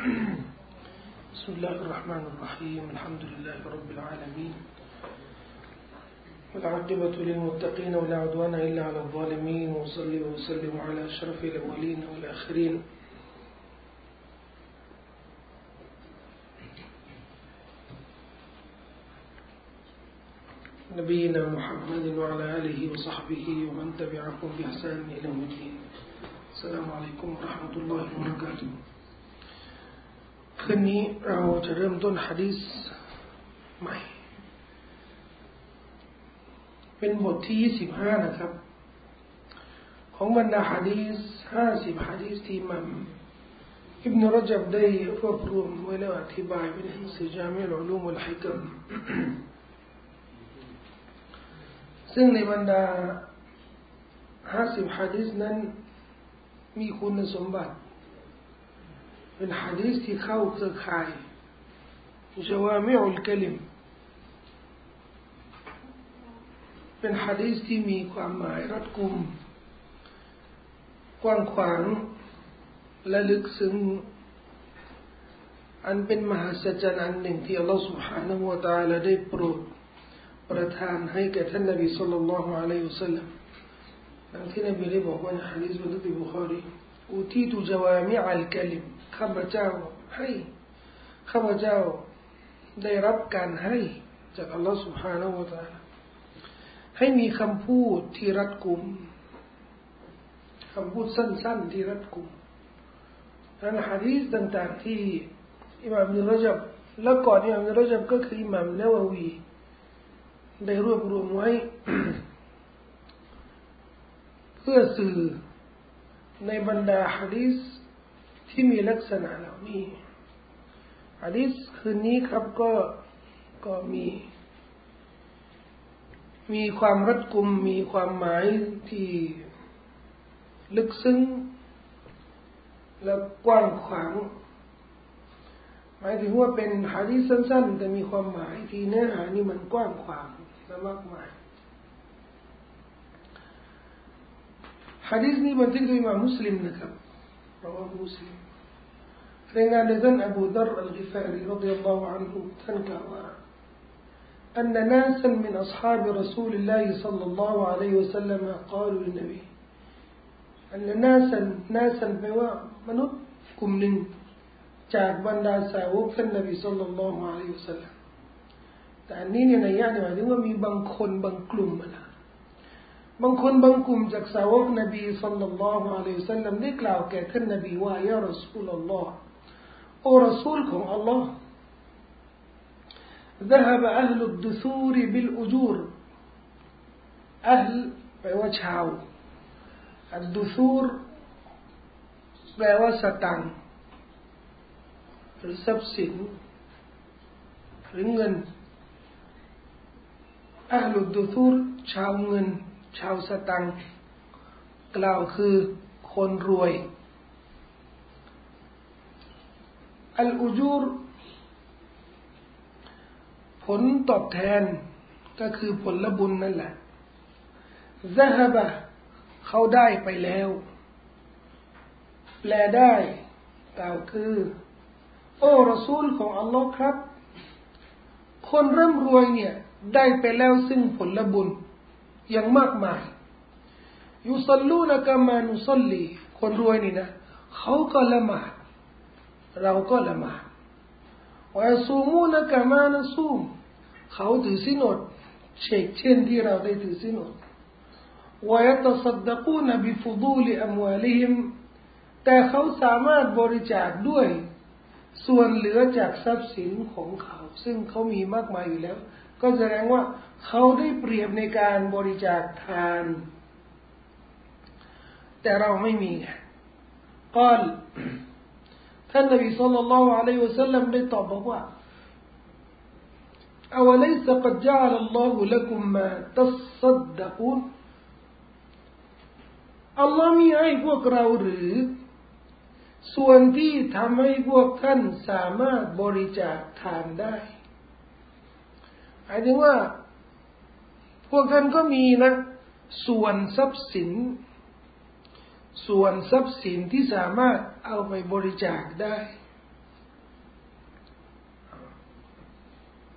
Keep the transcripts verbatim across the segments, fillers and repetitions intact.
بسم الله الرحمن الرحيم الحمد لله رب العالمين والعاقبة للمتقين ولا عدوان إلا على الظالمين وصلي وسلم على أشرف الأولين والآخرين نبينا محمد وعلى آله وصحبه ومن تبعهم بإحسان إلى يوم الدين السلام عليكم ورحمة الله وبركاته คืนนี้เราจะเริ่มต้นหะดีษใหม่เป็นบทที่ยี่สิบห้านะครับของบรรดาหะดีษห้าสิบหะดีษที่อิหม่ามอิบนุรญับได้รวบรวมไว้แล้วอธิบายเป็นหนังสือญามิอุลอุลูมวัลฮิกมซึ่งในบรรดาห้าสิบหะดีษนั้นมีคุณสมบัติเป็นหะดีษที่เข้าเครือข่ายจาวามิอุลกะลิมเป็นหะดีษที่มีความหมายรัดกุมกว้างขวางและลึกซึ้งอันเป็นมหัศจรรย์อันหนึ่งที่อัลลอฮฺ سبحانه และ تعالى ได้โปรดประทานให้แก่ท่านนบีศ็อลลัลลอฮุอะลัยฮิวะซัลลัมดังที่นบีได้บอกว่าในหะดีษบันทึกในบุคอรีอูตีตุจาวามิอัลกะลิมข้าพเจ้าให้ข้าพเจ้าได้รับการให้จากอัลลอฮฺ سبحانه และ تعالى ให้มีคำพูดที่รัดกุมคำพูดสั้นๆที่รัดกุมนั้นหะดีษต่างๆที่อิหม่ามอิบนุรญับและก่อนอิหม่ามอิบนุรญับก็คืออิหม่ามนะวะวีได้รวบรวมไว้เพื่อสื่อในบรรดาหะดีษที่มีลักษณะเหล่านี้หะดีษคืนนี้ครับก็ก็มีมีความรัดกุมมีความหมายที่ลึกซึ้งและกว้างขวางหมายถึงว่าเป็นหะดีษสั้นๆแต่มีความหมายที่เนื้อหานี่มันกว้างขวางและมากมายหะดีษนี้บันทึกโดยอิหม่ามมุสลิมนะครับราวาห์มุสลิมรายงานโดยท่านอบูดัรอัลกิฟารีรฎิยัลลอฮุอันฮุท่านกล่าวว่าأن ناسا من أصحاب رسول الله صلى الله عليه وسلم قالوا للنبي أن ناسا ناسا แปลว่ามนุษย์กลุ่มหนึ่งจากบรรดาสาวกท่านนบีศ็อลลัลลอฮุอะลัยฮิวะซัลลัมแต่อันนี้เนี่ยนัยยะเนี่ยหมายถึงว่ามีบางคนบางกลุ่มนะบางคนบางกลุ่มจากสาวกนบีศ็อลลัลลอฮุอะลัยฮิวะซัลลัมได้กล่าวแก่ท่านนบีว่ายารอซูลุลลอฮ์โอ้รอซูลของอัลลอฮ์ذهب أهل الدثور بالأجور أهل แปลว่าชาว الدثور แปลว่าสตังค์หรือทรัพย์สินหรือเงิน أهل الدثور ชาวเงินชาวสตังค์กล่าวคือคนรวยอัลอุจูรผลตอบแทนก็คือผลบุญนั่นแหละซะฮะบะเขาได้ไปแล้วแปลได้กล่าวคือโอ้รอซูลของอัลลอฮ์ครับคนร่ำรวยเนี่ยได้ไปแล้วซึ่งผลบุญอย่างมากมายยุซัลลูนะกะมานุซัลลีคนรวยนี่นะเขาก็ละหมาดเราก็ละหมาดวะซูมูนะกะมานะซูมเขาถือศีลอดเช่นเช่นที่เราได้ถือศีลอดวะยัตซัดดะกูนะบิฟุดูลิอัมวาลิฮิมแต่เขาสามารถบริจาคด้วยส่วนเหลือจากทรัพย์สินของเขาซึ่งเขามีมากมายอยู่แล้วก็แสดงว่าเขาได้เปรียบในการบริจาคทานแต่เราไม่มีไงกอลท่านนบีศ็อลลัลลอฮุอะลัยฮิวะซัลลัมได้ตอบบอกว่าอาวะลัยซะกัดญะอะลัลลอฮุละกุมมาตัศซัดดะกูนอัลลอฮ์มีให้พวกเราหรือส่วนที่ทำให้พวกท่านสามารถบริจาคทานได้หมายถึงว่าพวกท่านก็มีนะส่วนทรัพย์สินส่วนทรัพย์สินที่สามารถเอาไปบริจาคได้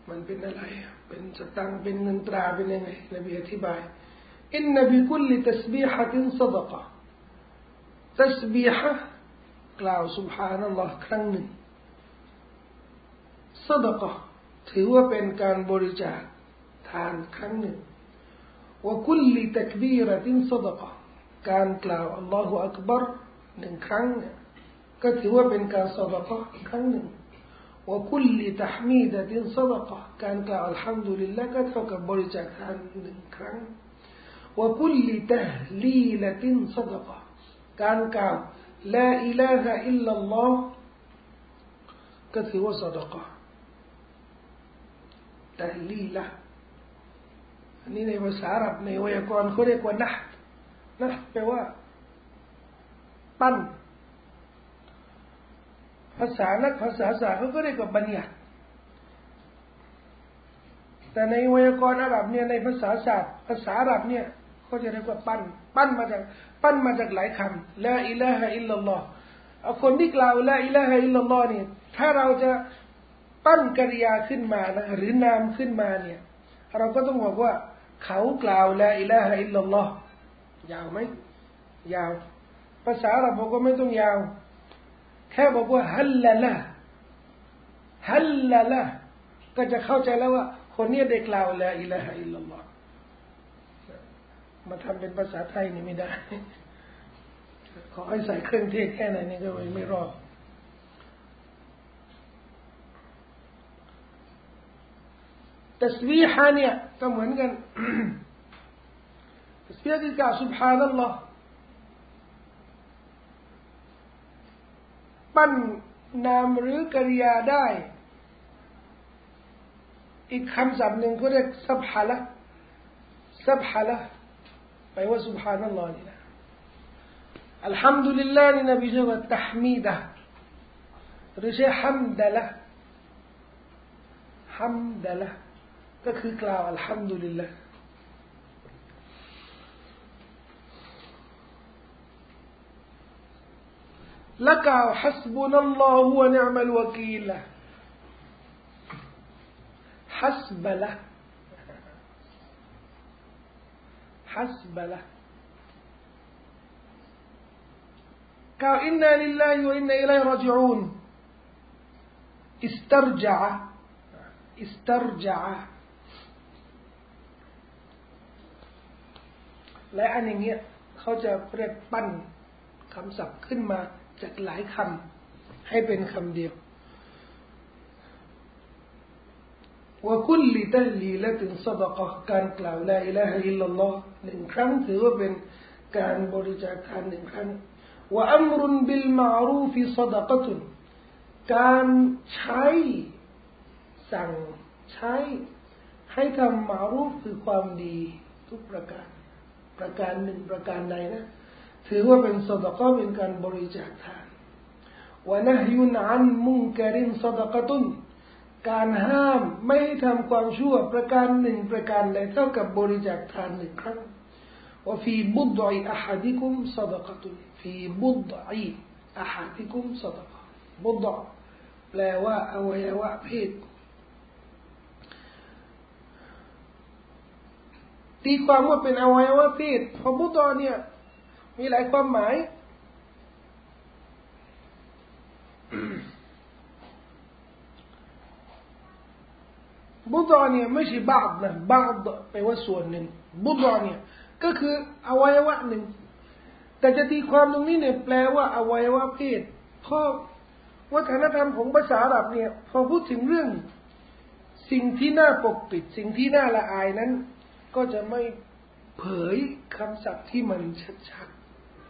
มันเป็นอะไรเป็นสตังค์เป็นเงินตราเป็นยังไงนบีอธิบายอินนบิคุลตัสบีฮะตินซะดะกะตัสบีฮะกล่าวซุบฮานัลลอฮ์ครั้งหนึ่งซะดะกะถือว่าเป็นการบริจาคทานครั้งหนึ่งวะคุลตักบีรตินซะดะกะการกล่าวอัลลอฮฺอักบัรหนึ่งครั้งเนี่ยก็ถือว่าเป็นการซะดะกะครั้งหนึ่งวะคุลตะฮ์มีดะตินซะดะกะการกล่าวอัลฮัมดุลิลลาห์ก็เท่ากับบริจาคทานหนึ่งครั้งวะคุลตะฮลีละตินซะดะกะการกล่าวลาอิลาฮะอิลลัลลอฮ์ก็ถือว่าซะดะกะตะฮลีละอันนี้ในภาษาอาหรับในไวยากรณ์เขาเรียกว่านะห์นะห์แปลว่าปั้นภาษานักภาษาศาสตร์เขาก็เรียกว่าบัญญัติแต่ในไวยากรณ์อาหรับเนี่ยในภาษาศาสตร์ภาษาอาหรับเนี่ยเขาจะเรียกว่าปั้นปั้นมาจากปั้นมาจากหลายคำลาอิลาฮะอิลลัลลอฮ์เอาคนที่กล่าวลาอิลาฮะอิลลัลลอฮ์เนี่ยถ้าเราจะปั้นกริยาขึ้นมานะหรือนามขึ้นมาเนี่ยเราก็ต้องบอกว่าเขากล่าวลาอิลาฮะอิลลัลลอฮ์ยาวไหมยาวภาษาอาหรับบอกว่าไม่ต้องยาวแค่บอกว่าฮัลละละฮัลละละก็จะเข้าใจแล้วว่าคนนี้ได้กล่าวลาอิลาฮะอิลลัลลอฮ์มาทำเป็นภาษาไทยนี่ไม่ได้ขอให้ใส่เครื่องเทศแค่ไหนนี่ก็ไม่รอดตัสบีฮะเนี่ยก็เหมือนกันตัสบีฮะที่กล่าวซุบฮานัลลอฮ์ปั้นนามหรือกริยาได้อีกคำศัพท์หนึ่งเขาเรียกซับฮะละซับฮะละแปลว่าซุบฮานัลลอฮ์นี่นะอัลฮัมดุลิลลาห์นี่นบีเรียกว่าตะฮมีดะหรือใช้ฮัมดะละฮัมดะละก็คือกล่าวอัลฮัมดุลิลลาห์และกล่าวฮัสบุนัลลอฮุวะนิอ์มัลวะกีลฮัสบะละฮัสบะละกล่าวอินนาลิลลาฮิวะอินนาอิลัยฮิรอญิอูนอิสตัรญะอิสตัรญะและอันอย่างเงี้ยเขาจะเรียกปั้นคำศัพท์ขึ้นมาจากหลายคำให้เป็นคำเดียวว่าคุลตะฮลีละตินซะดะกะการกล่าวลาอิลาฮะอิลลัลลอฮ์หนึ่งครั้งถือว่าเป็นการบริจาคทานหนึ่งครั้งว่าอัมรุนบิลมารูฟิซะดะกะตุนการใช้สั่งใช้ให้ทำมารูฟคือความดีทุกประการประการหนึ่งประการใดนะถือว่าเป็นซะดะกะเป็นการบริจาคทานวะนะฮยุนอันมุนกะรินซะดะกะตุนการห้ามไม่ให้ทำความชั่วประการหนึ่งประการใดเท่ากับบริจาคทานหนึ่งครั้งวะฟีบุฎอิอะฮัดิกุมซะดะกะตุนฟีบุฎอิอะฮัดิกุมซะดะกะบุฎแปลว่าอวัยวะเพศตีความว่าเป็นอวัยวะเพศเพราะบุฎเนี่ยมีหลายความหมายบุฎเนี่ยไม่ใช่บาดนะบาดแปลว่าส่วนหนึ่งบุฎเนี่ยก็คืออวัยวะหนึ่งแต่จะตีความตรงนี้เนี่ยแปลว่าอวัยวะเพศเพราะวัฒนธรรมของภาษาอาหรับเนี่ยพอพูดถึงเรื่องสิ่งที่น่าปกปิดสิ่งที่น่าละอายนั้นก็จะไม่เผยคำศัพท์ที่มันชัด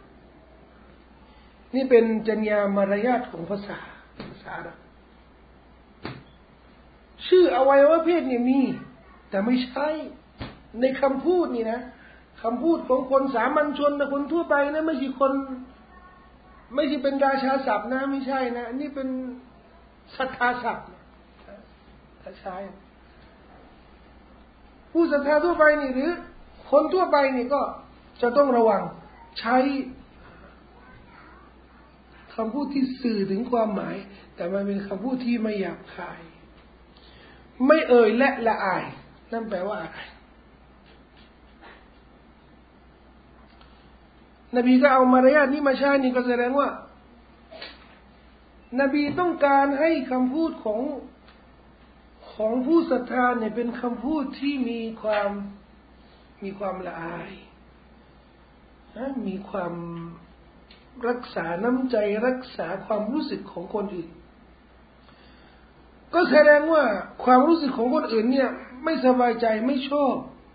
ๆนี่เป็นจรรยามารยาทของภาษาภาษาอาหรับชื่ออวัยวะเพศเนี่ยมีแต่ไม่ใช่ในคำพูดนี่นะคำพูดของคนสามัญชนนะคนทั่วไปนะไม่ใช่คนไม่ใช่เป็นราชาศัพท์นะไม่ใช่นะนี่เป็นศรัทธาศัพท์ถ้าใช้ผู้ศรัทธาทั่วไปนี่หรือคนทั่วไปนี่ก็จะต้องระวังใช้คำพูดที่สื่อถึงความหมายแต่มันเป็นคำพูดที่ไม่หยาบคายไม่เอ่ยและละอายนั่นแปลว่าอะไรนบีก็เอามารยาทนี้มาใช้นี่ก็แสดงว่านบีต้องการให้คำพูดของของผู้ศรัทธาเนี่ยเป็นคำพูดที่มีความมีความละอายนะมีความรักษาน้ำใจรักษาความรู้สึกของคนอื่นก็แสดงว่าความรู้สึกของคนอื่นเนี่ยไม่สบายใจไม่ชอบ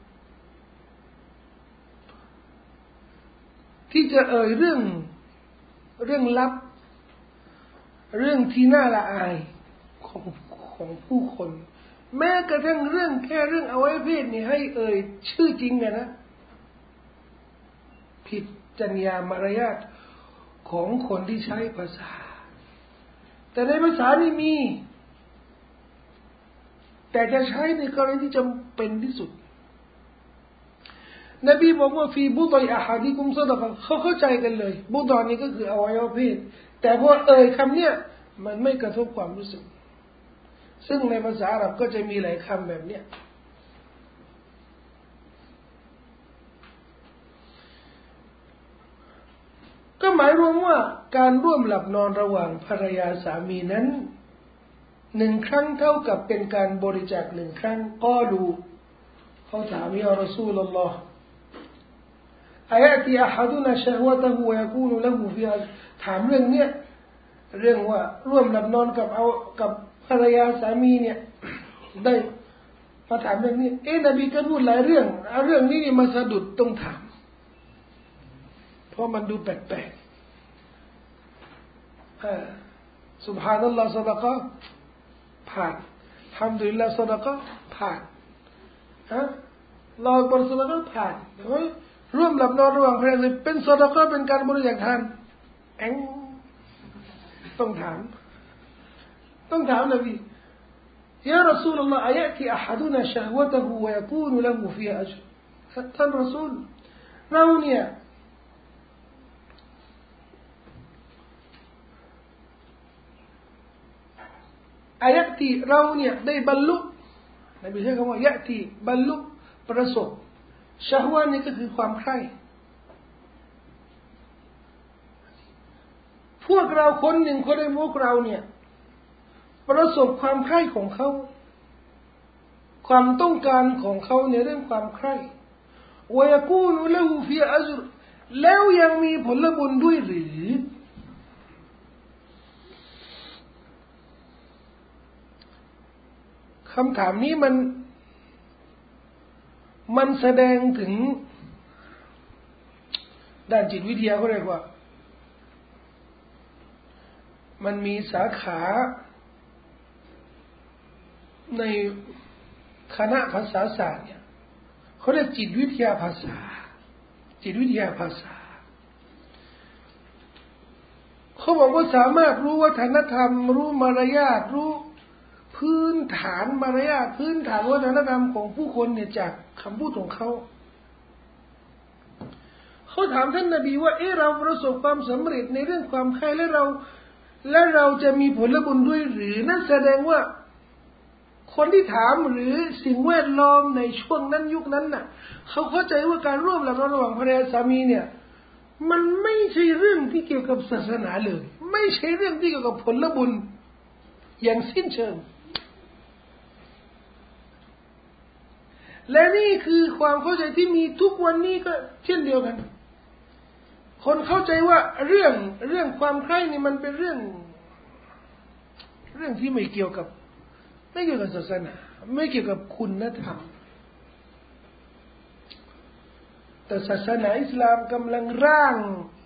ที่จะเอ่ยเรื่องเรื่องลับเรื่องที่น่าละอายของของผู้คนแม้กระทั่งเรื่องแค่เรื่องอวัยวะเพศนี่ให้เอ่ยชื่อจริงอะนะผิดจรรยามารยาทของคนที่ใช้ภาษาแต่ในภาษานี่มีแต่จะใช้ในกรณีที่จำเป็นที่สุดนบีบอกว่าฟีบุตรอาหาดิกุมซะดะกะเขาเข้าใจกันเลยบุตรนี่ก็คืออวัยวะเพศแต่พอเอ่ยคำเนี้ยมันไม่กระทบความรู้สึกซึ่งในภาษาอาหรับก็จะมีหลายคำแบบเนี้ยก็หมายรวมว่าการร่วมหลับนอนระหว่างภรรยาสามีนั้นหนึ่งครั้งเท่ากับเป็นการบริจาคหนึ่งครั้งก็ดูเขาถามยารอซูลุลลอฮ์อายะที่อะฮัดุนะชะฮวะตะฮูวะยะกูนุละฮูฟิถามเรื่องเนี้ยเรื่องว่าร่วมหลับนอนกับเอากับภรรยาสามีเนี่ยได้มาถามเรื่องนี้เอ๊ะนบีก็พูดหลายเรื่องเอาเรื่องนี้นี่มาสะดุดต้องถามเพราะมันดูแปลกๆอ่าซุบฮานัลลอฮ์ซะดะกะห์ผ่านฮัมดุลิลลาห์ซะดะกะห์ผ่านฮะลอยบนซะดะกะห์ผ่านร่วมหลับนอนระหว่างภรรยาเป็นซะดะกะห์เป็นการบริจาคทานเอ็งต้องถามต้องถามนบียารอซูลุลลอฮ์อายะที่อะฮัดุนะชะฮวะตะฮูวะยะกูนุละฮูฟีอัจรท่านรอซูลเราเนี่ยอายะที่เราเนี่ยได้บรรลุนบีใช้คำว่ายะที่บรรลุประสบชะฮวะนี่ก็คือความใคร่พวกเราคนหนึ่งคนในพวกเราเนี่ยประสบความใคร่ของเขาความต้องการของเขาในเรื่องความใคร่วะยะกูนุละฮูฟีอัจรแล้วยังมีผลบุญด้วยหรือคำถามนี้มันมันแสดงถึงด้านจิตวิทยาเขาเรียกว่ามันมีสาขาในคณะภาษาศาสตร์เนี่ยเขาเรียกจิตวิทยาภาษาจิตวิทยาภาษาเขาบอกว่าสามารถรู้วัฒนธรรมรู้มารยาทรู้พื้นฐานมารยาทพื้นฐานวัฒนธรรมของผู้คนเนี่ยจากคำพูดของเขาเขาถามท่านนบีว่าเออเราประสบความสำเร็จในเรื่องความใคร่และเราและเราจะมีผลบุญด้วยหรือนั่นแสดงว่าคนที่ถามหรือสิ่งแวดล้อมในช่วงนั้นยุคนั้นน่ะเขาเข้าใจว่าการร่วมหลับนอนระหว่างภรรยาสามีเนี่ยมันไม่ใช่เรื่องที่เกี่ยวกับศาสนาเลยไม่ใช่เรื่องที่เกี่ยวกับผลบุญอย่างสิ้นเชิงและนี่คือความเข้าใจที่มีทุกวันนี้ก็เช่นเดียวกันคนเข้าใจว่าเรื่องเรื่องความใคร่นี่มันเป็นเรื่องเรื่องที่ไม่เกี่ยวกับไม่เกี่ยวกับศาสนาไม่เกี่ยวกับคุณธรรมแต่ศาสนาอิสลามกำลังร่าง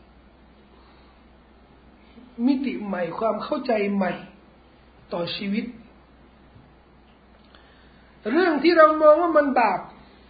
มิติใหม่ความเข้าใจใหม่ต่อชีวิตเรื่องที่เรามองว่ามันบาป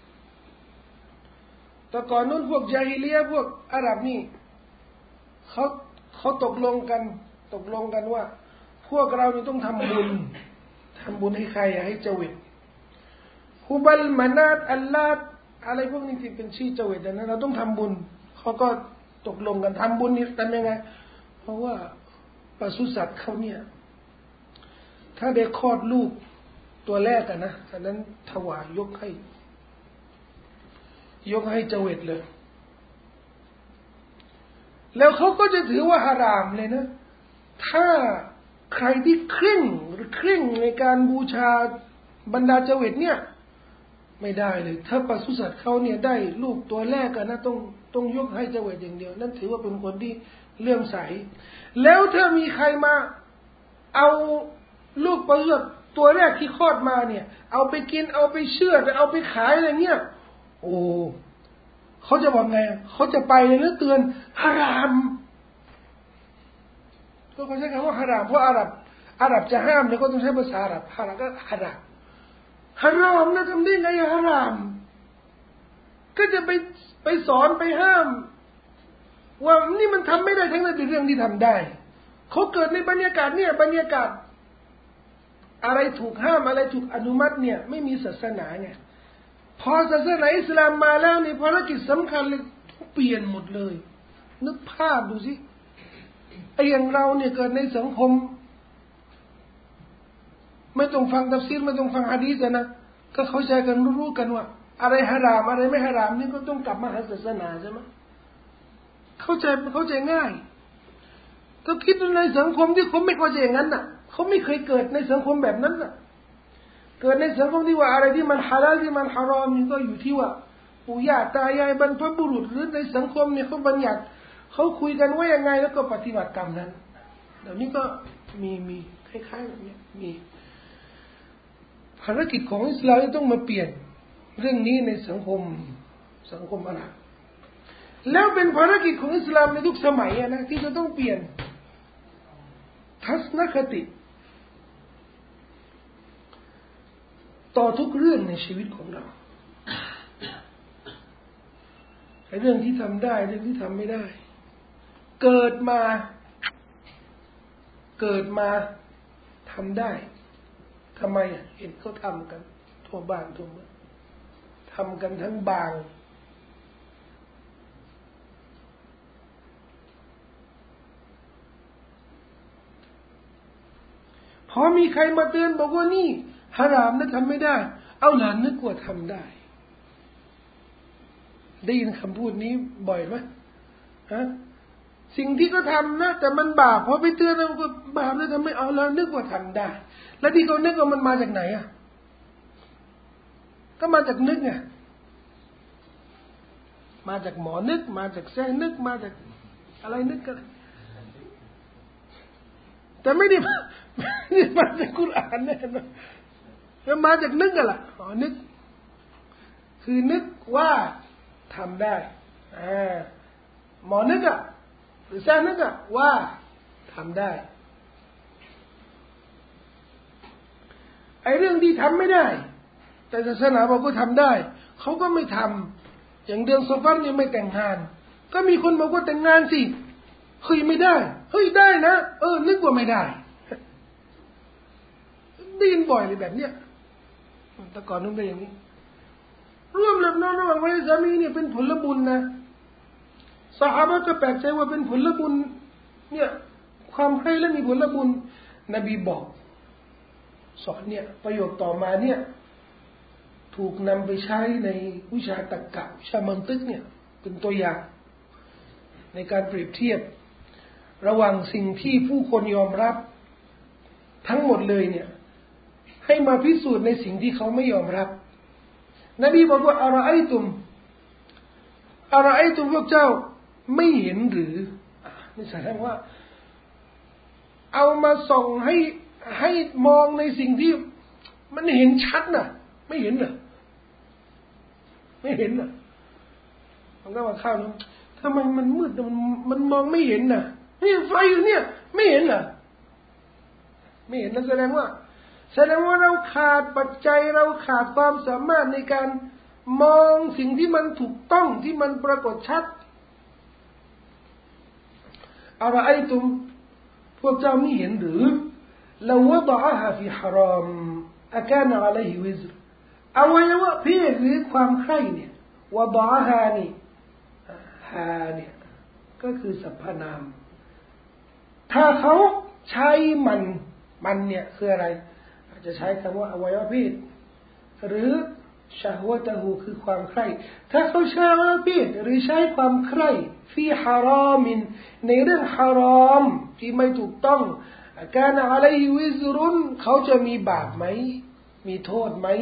แต่ก่อนนู้นพวกญาฮิลียะห์พวกอาหรับนี่เขาเขาตกลงกันตกลงกันว่าพวกเรานี่ต้องทำบุญทำบุญให้ใครให้เจวิตฮุบัลมานาตอัลลาดอะไรพวกนี้ที่เป็นชื่อเจวิตนะเราต้องทำบุญเขาก็ตกลงกันทำบุญนี่ทำยังไงเพราะว่าปศุสัตว์เขาเนี่ยถ้าได้คลอดลูกตัวแรกกันนะฉะนั้นถวายยกให้ยกให้เจวิตเลยแล้วเขาก็จะถือว่าฮารามเลยนะถ้าใครที่เคร่งหรือเคร่งในการบูชาบรรดาเจวิตเนี่ยไม่ได้เลยถ้าปศุสัตว์เขาเนี่ยได้ลูกตัวแรกกันนะต้องต้องยกให้เจวิตอย่างเดียวนั่นถือว่าเป็นคนที่เลื่อมใสแล้วถ้ามีใครมาเอาลูกปศุสัตว์ตัวแรกที่คลอดมาเนี่ยเอาไปกินเอาไปเชื่อดเอาไปขายอะไรเงี้ยโอ้เขาจะบอกไงเขาจะไปเลยนะเตือนฮารามก็เขาใช้คำว่าฮารามเพราะอาหรับอาหรับจะห้ามเนี่ยก็ต้องใช้ภาษาอาหรับฮารามก็ฮารามฮารามนะทำได้ไงฮารามก็จะไปไปสอนไปห้ามว่านี่มันทำไม่ได้ทั้งนั้นเป็นเรื่องที่ทำได้เขาเกิดในบรรยากาศเนี่ยบรรยากาศอะไรถูกห้ามอะไรถูกอนุมัติเนี่ยไม่มีศาสนาไงพอศาสนาอิสลามมาแล้วนี่ภารกิจสำคัญเลยเปลี่ยนหมดเลยนึกภาพดูสิไอ้อย่างเราเนี่ยเกิดในสังคมไม่ต้องฟังตัฟซีรไม่ต้องฟังหะดีษนะก็เข้าใจกันรู้ๆกันว่าอะไรฮารามอะไรไม่ฮารามนี่ก็ต้องกลับมาหาศาสนาใช่ไหมเข้าใจเข้าใจง่ายถ้าคิดในสังคมที่เขาไม่เข้าใจอย่างนั้นน่ะเขาไม่เคยเกิดในสังคมแบบนั้นน่ะเกิดในสังคมที่ว่าอะไรที่มันฮาลาลที่มันฮารอมนี่ก็อยู่ที่ว่าปู่ย่าตายายบรรพบุรุษหรือในสังคมเนี่ยเขาบัญญัติเขาคุยกันว่ายังไงแล้วก็ปฏิบัติตามนั้นเดี๋ยวนี้ก็มีมีคล้ายๆแบบนี้มีภารกิจของอิสลามต้องมาเปลี่ยนเรื่องนี้ในสังคมสังคมอาหรับแล้วเป็นภารกิจของอิสลามในทุกสมัยนะที่จะต้องเปลี่ยนทัศนคติต่อทุกเรื่องในชีวิตของเราเรื่องที่ทำได้เรื่องที่ทำไม่ได้เกิดมาเกิดมาทำได้ทำไมเห็นเขาทำกันทั่วบ้านทั่วเมืองทำกันทั้งบางพอมีใครมาเตือนบอกว่านี่ฮารามนะทำไม่ได้เอาหลานนึกว่าทำได้ได้ยินคำพูดนี้บ่อยไหมฮะสิ่งที่เขาทำนะแต่มันบาปพอไปเตือนแล้วก็บาปแล้วทำไม่เอาแล้วนึกว่าทำได้แล้วที่เขานึกว่ามันมาจากไหนอ่ะก็มาจากนึกไงมาจากหมอนึกมาจากแซงนึกมาจากอะไรนึกกันแต่ไม่ได้มาไม่ได้มาจากกุรอานแน่นอนแล้วมาจากนึกกันล่ะอ๋อนึกคือนึกว่าทำได้อ่าหมอนึกอ่ะหรือแซงนึกอ่ะว่าทำได้ไอ้เรื่องที่ทำไม่ได้แต่ศาสนาบอกก็ทำได้เขาก็ไม่ทำอย่างเดือนซอฟัรเนี่ยไม่แต่งงานก็มีคนบอกว่าแต่งงานสิเฮ้ยไม่ได้เฮ้ยได้นะเออนึกว่าไม่ได้ได้ยินบ่อยเลยแบบเนี้ยแต่ก่อนนู้นเป็นอย่างนี้ร่วมหลับนอนระหว่างวันสามีเนี่ยเป็นผลบุญนะซอฮาบะห์ก็แปลกใจว่าเป็นผลบุญเนี่ยความใคร่และมีผลบุญนบีบอกสอนเนี่ยประโยคต่อมาเนี่ยถูกนำไปใช้ในวิชาตรรกะวิชามันตึกเนี่ยเป็นตัวอย่างในการเปรียบเทียบระหว่างสิ่งที่ผู้คนยอมรับทั้งหมดเลยเนี่ยให้มาพิสูจน์ในสิ่งที่เขาไม่ยอมรับนบีบอกว่าอะไรตุมอะไรตุมพวกเจ้าไม่เห็นหรือนี่แสดงว่าเอามาส่องให้ให้มองในสิ่งที่มันเห็นชัดน่ะไม่เห็นน่ะไม่เห็นน่ะมันก็ว่าข้าวนั้นทำไมมันมืดมันมันมองไม่เห็นน่ะนี่ไฟอยู่เนี่ยไม่เห็นเหรอไม่เห็นนั่นแสดงว่าแสดงว่าเราขาดปัจจัยเราขาดความสามารถในการมองสิ่งที่มันถูกต้องที่มันปรากฏชัดอะไรไอ้ตุมพวกเจ้าไม่เห็นหรือเราวะดะฮะฟีฮารอมอะกานอะลัยฮิวิซรอวัยวะเพศหรือความใคร่เนี่ยวะดะฮานี่ฮาเนี่ยก็คือสรรพนามถ้าเขาใช้มันมันเนี่ยคืออะไรจะใช้คำว่าอวัยวะเพศหรือชะฮวะตะฮูคือความใคร่ถ้าเขาใช้อวัยวะเพศหรือใช้ความใคร่ฟีฮารอมินในเรื่องฮารอมที่ไม่ถูกต้องการอะไรวิซรุนเขาจะมีบาปไหมมีโทษไหม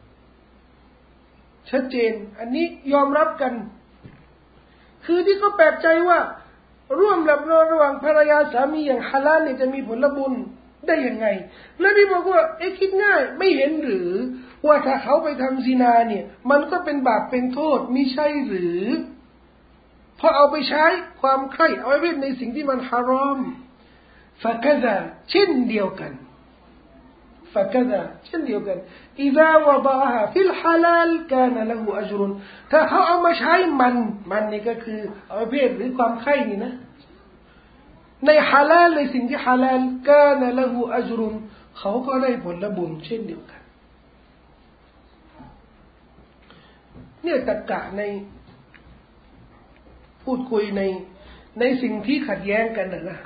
ชัดเจนอันนี้ยอมรับกันคือที่เขาแปลกใจว่าร่วมหลับนอนระหว่างภรรยาสามีอย่างฮาลาลเนี่ยจะมีผลบุญได้ยังไงแล้วนี่บอกว่าเอ๊ะคิดง่ายไม่เห็นหรือว่าถ้าเขาไปทำซินาเนี่ยมันก็เป็นบาปเป็นโทษมิใช่หรือพอเอาไปใช้ความใคร่เอาไว้เป็นในสิ่งที่มันฮารอมฟะกะซาเช่นเดียวกันฟะกะซาเช่นเดียวกันอิซาวะฎะฮาฟิลฮาลาลกานะละฮูอัจรุนถ้าเขาเอามาใช้มันมันนี่ก็คือเอาไว้เป็นหรือความใคร่นี่นะในฮาลาลในสิ่งที่ฮาลาลกานะละฮูอัจรุนเขาก็ได้ผลบุญเช่นเดียวกันเนี่ยตรรกะในพูดคุยในในสิ่งที่ขัดแย้งกันนะนะ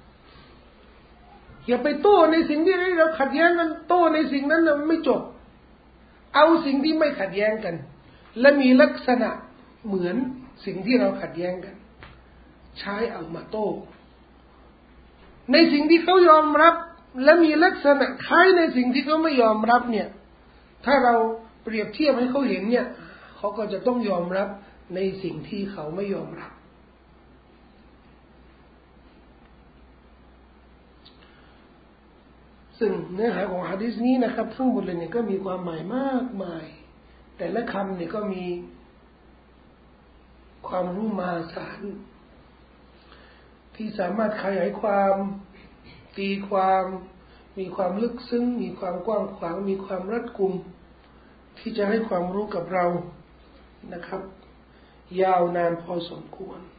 อย่าไปโต้ในสิ่งที่เราขัดแย้งกันโต้ในสิ่งนั้นนะไม่จบเอาสิ่งที่ไม่ขัดแย้งกันและมีลักษณะเหมือนสิ่งที่เราขัดแย้งกันใช้เอามาโต้ในสิ่งที่เขายอมรับและมีลักษณะคล้ายในสิ่งที่เขาไม่ยอมรับเนี่ยถ้าเราเปรียบเทียบให้เขาเห็นเนี่ยเขาก็จะต้องยอมรับในสิ่งที่เขาไม่ยอมรับซึ่งเนื้อหาของหะดีษนี้นะครับทั้งหมดเลยเนี่ยก็มีความหมายมากมายแต่ละคำเนี่ยก็มีความรู้มหาศาลที่สามารถขยายความตีความมีความลึกซึ้งมีความกว้างขวางมีความรัดกุมที่จะให้ความรู้กับเรานะครับยาวนานพอสมควร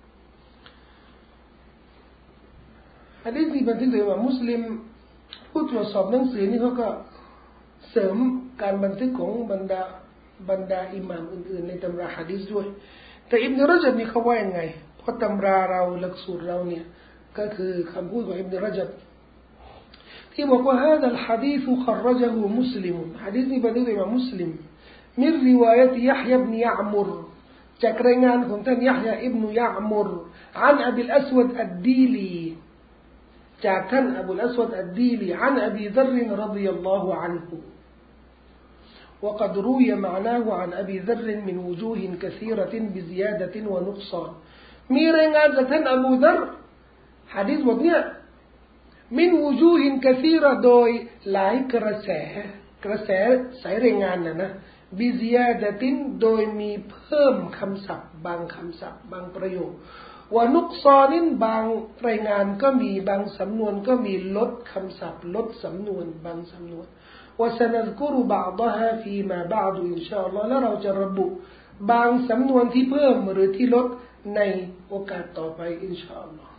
หะดีษนี้บันทึกโดยว่ามุสลิมผู้ตรวจสอบหนังสือนี่เขาก็เสริมการบันทึกของบรรดาบรรดาอิหม่ามอื่นๆในตำราหะดีษด้วยแต่อิบนุรจับนี่เขาว่ายังไงเพราะตำราเราหลักสูตรเราเนี่ยก็คือคำพูดของอิบนุรจับที่บอกว่า هذا الحديث خرجه مسلم หะดีษนี้บันทึกโดยอิหม่ามมุสลิมمن رواية يحيى بن يعمر จากรายงานของท่านยะฮยาอิบนุยะมุร عن أبي الأسود الديلي จากท่านอบูลอัสวดอัดดีลี عن أبي ذر رضي الله عنه وقد روي معناه عن أبي ذر من وجوه كثيرة بزيادة ونقصان มีรายงานจากท่านอบูซัรหะดีษบทเนี้ย من وجوه كثيرة โดยหลายกระแสกระแสสายรายงานน่ะนะบิซิยาดะตินโดยมีเพิ่มคำศัพท์บางคำศัพท์บางประโยควานุกซอนินบางรายงานก็มีบางสำนวนก็มีลดคำศัพท์ลดสำนวนบางสำนวนว่าสนัดกุรุบาดฮะฟีมาบาดูอินชาอัลลอฮ์แล้วเราจะระบุบางสำนวนที่เพิ่มหรือที่ลดในโอกาสต่อไปอินชาอัลลอฮ์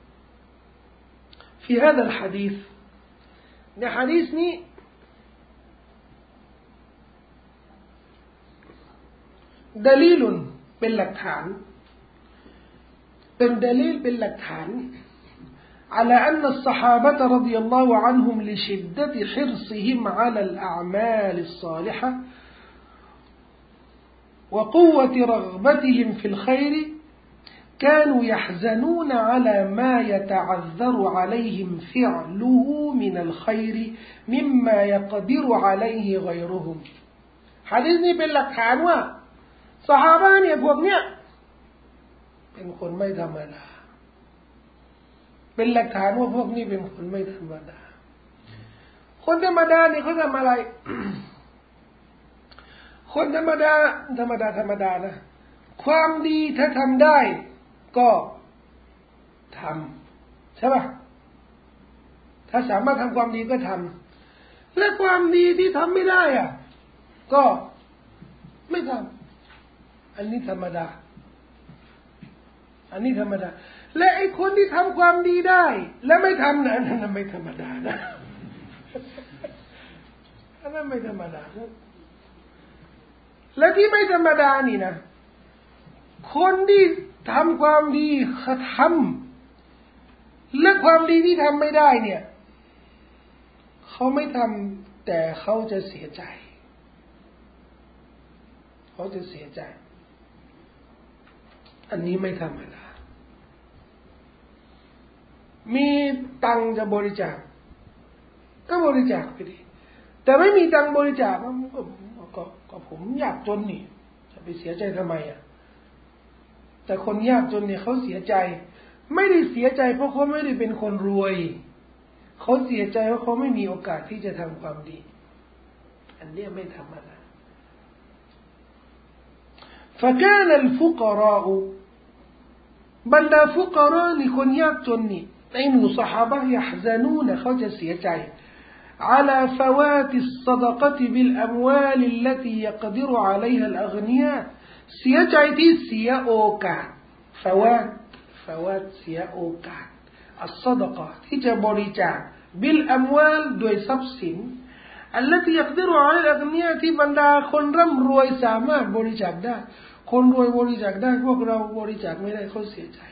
في هذا الحديث ในหะดีษนี้ดะลีลุนเป็นหลักฐานเป็นดะลีลเป็นหลักฐาน على أن الصحابة رضي الله عنهم لشدة حرصهم على الأعمال الصالحة وقوة رغبتهم في الخير كانوا يحزنون على ما يتعذر عليهم فعله من الخير مما يقدر عليه غيرهم หะดีษนี้เป็นหลักฐานว่าซอฮาบะห์เนี่ยพวกเนี้ยเป็นคนไม่ธรรมดาเป็นหลักฐานว่าพวกนี้เป็นคนไม่ธรรมดาคนธรรมดานี่เขาทำอะไร คนธรรมดาธรรมดาธรรมดานะความดีถ้าทำได้ก็ทำใช่ป่ะถ้าสามารถทำความดีก็ทำและความดีที่ทำไม่ได้อ่ะก็ไม่ทำอันนี้ธรรมดาอันนี้ธรรมดาและไอ้คนที่ทำความดีได้และไม่ทำนะอันนั้นไม่ธรรมดานะอันนั้นไม่ธรรมดาและที่ไม่ธรรมดานี่นะคนที่ทำความดีเขาทำและความดีที่ทำไม่ได้เนี่ยเขาเขาไม่ทำแต่เขาจะเสียใจเขาจะเสียใจอันนี้ไม่ธรรมดามีตังจะบริจาคก็บริจาคไปดิแต่ไม่มีตังบริจาคก็ก็ก็ผมยากจนนี่จะไปเสียใจทำไมอ่ะแต่คนยากจนเนี่ยเขาเสียใจไม่ได้เสียใจเพราะเขาไม่ได้เป็นคนรวยเขาเสียใจเพราะเขาไม่มีโอกาสที่จะทำความดีอันนี้ไม่ธรรมดา فكان الفقراء บรรดาฟุกะเราะห์นี่คนยากจนนี่ในหมู่ซอฮาบะห์يحزنونเขาจะเสียใจ على فوات الصدقة بالأموال التي يقدر عليها الأغنياء เสียใจที่เสียโอกาส فوات فوات เสียโอกาส الصدقة ที่จะบริจาค بالأموال โดยทรัพย์สิน التي يقدر عليها الأغنياء ที่บรรดาคนร่ำรวยสามารถบริจาคได้คนรวยบริจาคได้พวกเราบริจาคไม่ได้เขาเสียใจ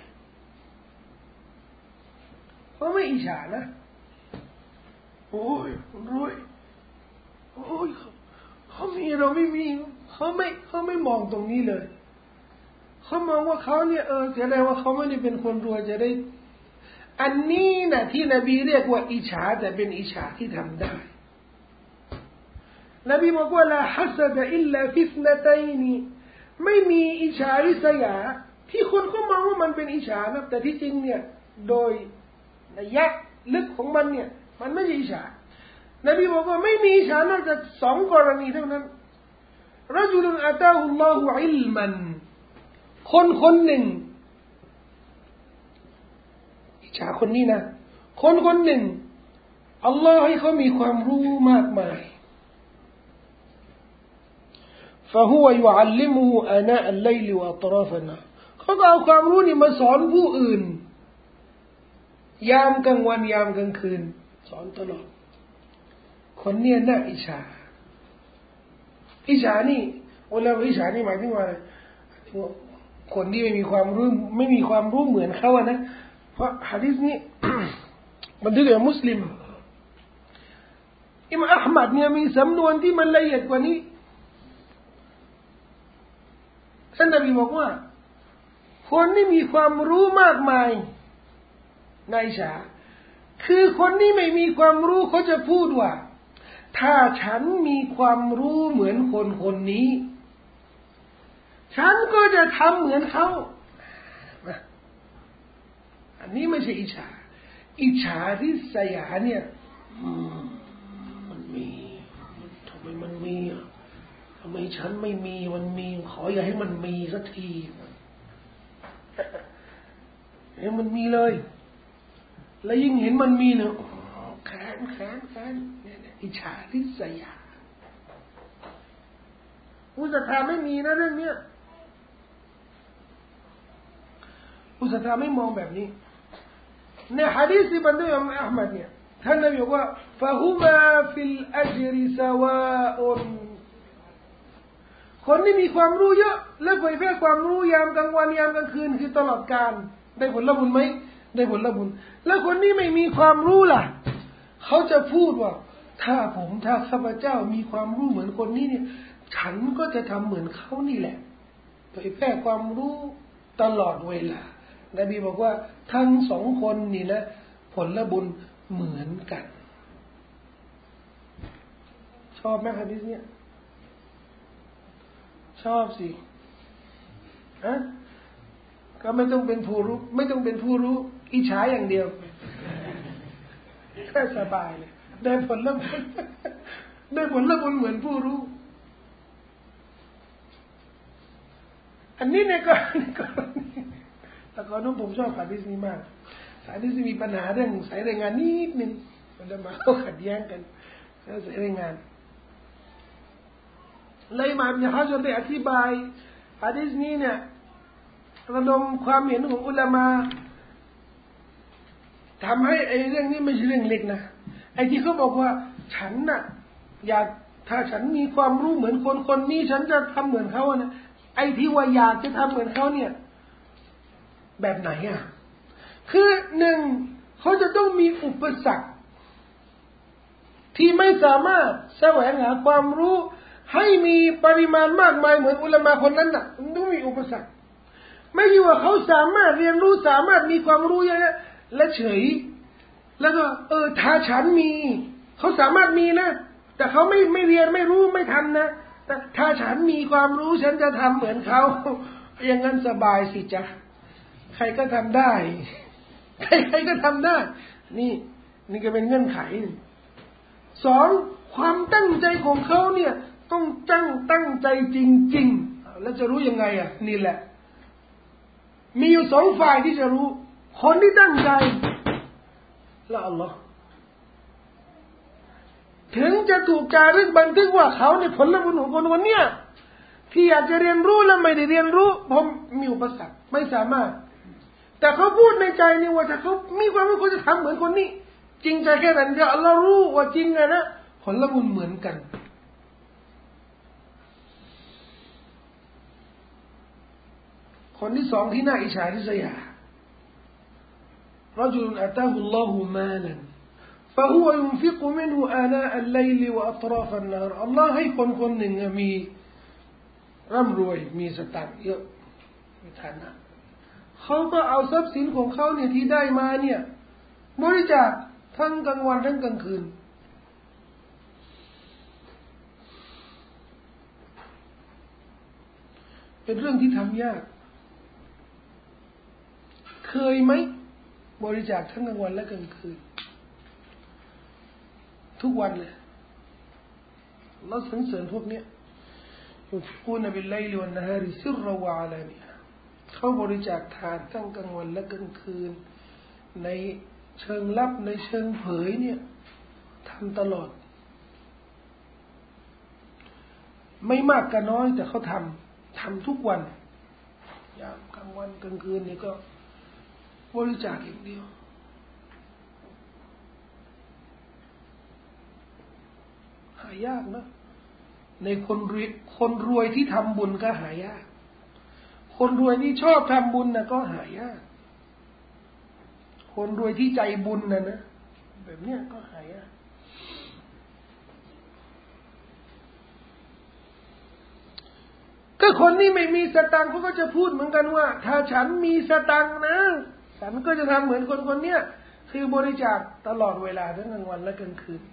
เขาไม่อิจฉานะโอ้ยคนรวยโอ้ยเขามีเราไม่มีเขาไม่เขาไม่มองตรงนี้เลยเขามองว่าเขาเนี่ยเออจะได้ว่าเขาไม่ได้เป็นคนรวยจะได้อันนี้นะที่นบีเรียกว่าอิจฉาแต่เป็นอิจฉาที่ทำได้นบีบอกว่าละฮัสดะอิลลาฟิสนะตัยนีไม่มีอิจฉาริษยาที่คนเขามองว่ามันเป็นอิจฉานะแต่ที่จริงเนี่ยโดยนัยยะลึกของมันเนี่ยมันไม่ใช่อิจฉานบีบอกว่าไม่มีอิจฉานอกจากสองกรณีเท่านั้นรจุลุนอะตาฮุลลอฮุอิลมันคนคนหนึ่งอิจฉาคนนี้นะคนคนหนึ่งอัลลอฮ์ให้เขามีความรู้มากมายفهو يعلمه آناء الليل وأطراف النهار เขาก็เอาความรู้นี่มาสอนผู้อื่นยามกลางวันยามกลางคืนสอนตลอดคนเนี้ยน่าอิจฉาอิจฉานี่เวลาอิจฉานี่หมายถึงว่าคนที่ไม่มีความรู้ไม่มีความรู้เหมือนเขาอะนะเพราะหะดีษนี้ บันทึกโดยมุสลิมอิมามอะห์มัดเนี่ยมีสำนวนที่มันละเอียดกว่านี้ท่านนบีบอกว่าคนที่มีความรู้มากมายนายชาคือคนที่ไม่มีความรู้เขาจะพูดว่าถ้าฉันมีความรู้เหมือนคนคนนี้ฉันก็จะทำเหมือนเขาอันนี้ไม่ใช่อิจฉาอิจฉาที่สยาเนี่ยมันมีทำไมมันมีอ่ะทำไมฉันไม่มีมันมีขออย่าให้มันมีสักทีเห็นมันมีเลยแล้วยิ่งเห็นมันมีเนี่ยแค้นแค้นแค้นเนี่ยอิจฉาริษยาผู้ศรัทธาไม่มีนะเรื่องเนี้ยผู้ศรัทธาไม่มองแบบนี้ในหะดีษที่บันทึกโดยอิมามอะห์มัดเนี่ยท่านนบีบอกว่าฟะฮุมาฟิลอัจริซะวาอุนคนที่มีความรู้เยอะและเผยแพร่ความรู้ยามกลางวันยามกลางคืนคือตลอดกาลได้ผลบุญไหมได้ผลบุญแล้วคนที่ไม่มีความรู้ล่ะเขาจะพูดว่าถ้าผมถ้าข้าพเจ้ามีความรู้เหมือนคนนี้เนี่ยฉันก็จะทำเหมือนเขานี่แหละเผยแพร่ความรู้ตลอดเวลานบีบอกว่าทั้งสองคนนี่นะผลบุญเหมือนกันชอบไหมฮะดิษเนี่ยชอบสิอะก็ไม่ต้องเป็นผู้รู้ไม่ต้องเป็นผู้รู้อิจฉาอย่างเดียวแค่สบายเลยได้ผลละบุญได้ผลละบุญเหมือนผู้รู้อันนี้เนี่ยก็แต่ก่อนน้องผมชอบหะดีษนี้มากหะดีษนี้มีปัญหาเรื่องสายรายงานนิดนึงมันจะมาเข้าขัดแย้งกันเรื่องสายรายงานเลยมาอิบนุฮะญัรได้อธิบายหะดีษนี้เนี่ยระดมความเห็นของอุลามะทำให้ไอ้เรื่องนี้ไม่ใช่เรื่องเล็กนะไอ้ที่เขาบอกว่าฉันน่ะอยากถ้าฉันมีความรู้เหมือนคนคนนี้ฉันจะทำเหมือนเขานะไอ้ที่ว่าอยากจะทำเหมือนเขาเนี่ยแบบไหนอ่ะคือหนึ่งเขาจะต้องมีอุปสรรคที่ไม่สามารถแสวงหาความรู้ให้มีปริมาณมากมายเหมือนอุลามะคนนั้นน่ะมันต้องมีอุปสรรคไม่ใช่ว่าเขาสามารถเรียนรู้สามารถมีความรู้เยอะๆและเฉยแล้วก็เออถ้าฉันมีเขาสามารถมีนะแต่เขาไม่ไม่เรียนไม่รู้ไม่ทำนะแต่ถ้าฉันมีความรู้ฉันจะทำเหมือนเขาอย่างนั้นสบายสิจ๊ะใครก็ทำได้ใครใครก็ทำได้นี่นี่ก็เป็นเงื่อนไขสองความตั้งใจของเขาเนี่ยต้องตั้งตั้งใจจริงๆแล้วจะรู้ยังไงอ่ะนี่แหละมีอยู่สองฝ่ายที่จะรู้คนที่ตั้งใจและอัลลอฮ์ถึงจะถูกจารึกบันทึกว่าเขาในผลบุญของคนคนเนี้ยที่อยากจะเรียนรู้แล้วไม่ได้เรียนรู้ผมมีอุปสรรคไม่สามารถแต่เขาพูดในใจนี่ว่าถ้าเขามีความรู้เขาจะทำเหมือนคนนี้จริงใจแค่นั้นก็อัลลอฮ์รู้ว่าจริงไงนะผลบุญเหมือนกันคนที่สองที่น่าอิจฉาริษยารจุลอัตาฮุลลอฮุมาลัน فهو ينفق منه آناء الليل وأطراف النهار อัลลอฮ์ให้คนคนหนึ่งมีร่ำรวยมีสตังค์เยอะมีฐานะเขาก็เอาทรัพย์สินของเขาเนี่ยที่ได้มาเนี่ยบริจาคทั้งกลางวันทั้งกลางคืนเป็นเรื่องที่ทำยากเคยไหมบริจาคทั้งกลางวันและกลางคืนทุกวันเลยเราสรรเสริญพวกเนี้ยยุฟิกูนบิลไลลิวันนะฮาริซิรวะอาลานียะเขาบริจาคทานทั้งกลางวันและกลางคืนในเชิงลับในเชิงเผยเนี่ยทำตลอดไม่มากก็น้อยแต่เขาทำทำทุกวันยามกลางวันกลางคืนนี่ก็บริจาคอย่างเดียวหายากนะในคนรวยคนรวยที่ทำบุญก็หายากคนรวยที่ชอบทำบุญนะก็หายากคนรวยที่ใจบุญนะนะแบบเนี้ยก็หายากก็คนที่ไม่มีสตังค์เขาก็จะพูดเหมือนกันว่าถ้าฉันมีสตังค์นะฉันก็จะทำเหมือนคนคนเนี้ยคือบริจาคตลอดเวลาทั้งกลางวันและกลางคืน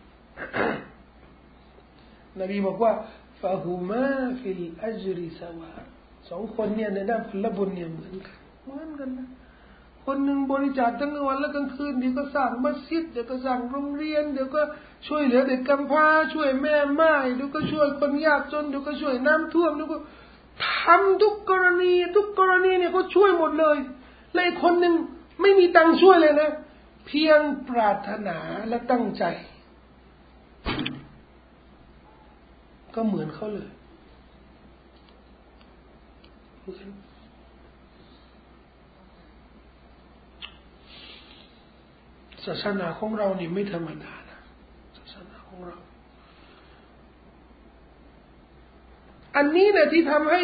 นบีบอกว่าฟะฮุมาฟิลอัจริสวาสองคนเนี่ยในด้านผลบุญเนี่ยเหมือนกันเหมือนกันนะคนหนึ่งบริจาคทั้งกลางวันและกลางคืนเดี๋ยวก็สร้างมัสยิดเดี๋ยวก็สร้างโรงเรียนเดี๋ยวก็ช่วยเหลือเด็กกำพร้าช่วยแม่ไม้เดี๋ยวก็ช่วยคนยากจนเดี๋ยวก็ช่วยน้ำท่วมเดี๋ยวก็ทำทุกกรณีทุกกรณีเนี่ยเขาช่วยหมดเลยและอีกคนหนึ่งไม่มีตังค์ช่วยเลยนะเพียงปรารถนาและตั้งใจก็เหมือนเขาเลยเหมือนศาสนาของเรานี่ไม่ธรรมดานะศาสนาของเราอันนี้นะที่ทำให้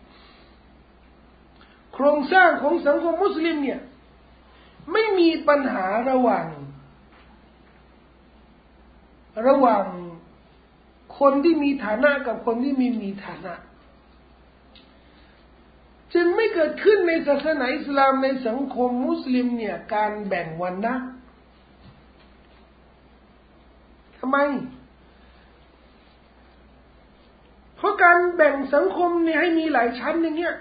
โครงสร้างของสังคมมุสลิมเนี่ยไม่มีปัญหาระหว่างระหว่างคนที่มีฐานะกับคนที่ไม่มีฐานะจึงไม่เกิดขึ้นในศาสนาอิสลามในสังคมมุสลิมเนี่ยการแบ่งวรรณะทำไมเพราะการแบ่งสังคมเนี่ยให้มีหลายชั้นอย่างเงี้ย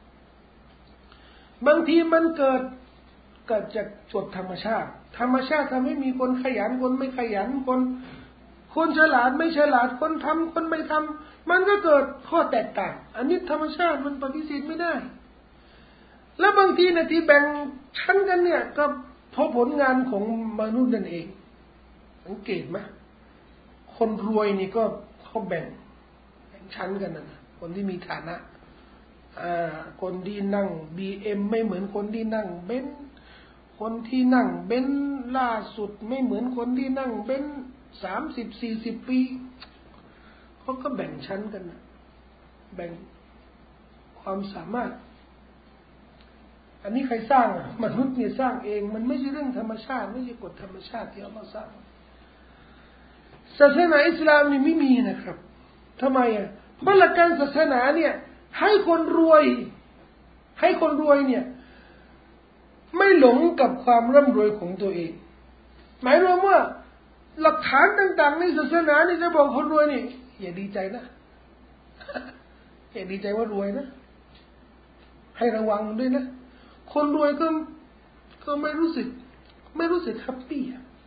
บางทีมันเกิดเกิดจากกฎธรรมชาติธรรมชาติทำให้มีคนขยันคนไม่ขยันคนคนฉลาดไม่ฉลาดคนทำคนไม่ทำมันก็เกิดข้อแตกต่างอันนี้ธรรมชาติมันปฏิเสธไม่ได้แล้วบางทีนะที่แบ่งชั้นกันเนี่ยก็เพราะผลงานของมนุษย์นั่นเองสังเกตไหมคนรวยนี่ก็เขาแบ่งแบ่งชั้นกันนะคนที่มีฐานะอ่าคนที่นั่ง บี เอ็ม ไม่เหมือนคนที่นั่งเบนซ์คนที่นั่งเบนซ์ล่าสุดไม่เหมือนคนที่นั่งเบนซ์สามสิบสี่สิบปีเขาก็แบ่งชั้นกันนะแบ่งความสามารถอันนี้ใครสร้างอ่ะมนุษย์เนี่ยสร้างเองมันไม่ใช่เรื่องธรรมชาติไม่ใช่กฎธรรมชาติที่อัลเลาะห์สร้างศาสนาอิสลามนี่ไม่มีนะครับทำไมอ่ะเพราะหลักการศาสนาเนี่ยให้คนรวยให้คนรวยเนี่ยไม่หลงกับความร่ำรวยของตัวเองหมายรวมว่าหลักฐานต่างๆในศาสนานี่จะบอกคนรวยนี่อย่าดีใจนะอย่าดีใจว่ารวยนะให้ระวังด้วยนะคนรวยก็ก็ไม่รู้สึกไม่รู้สึกแฮปปี้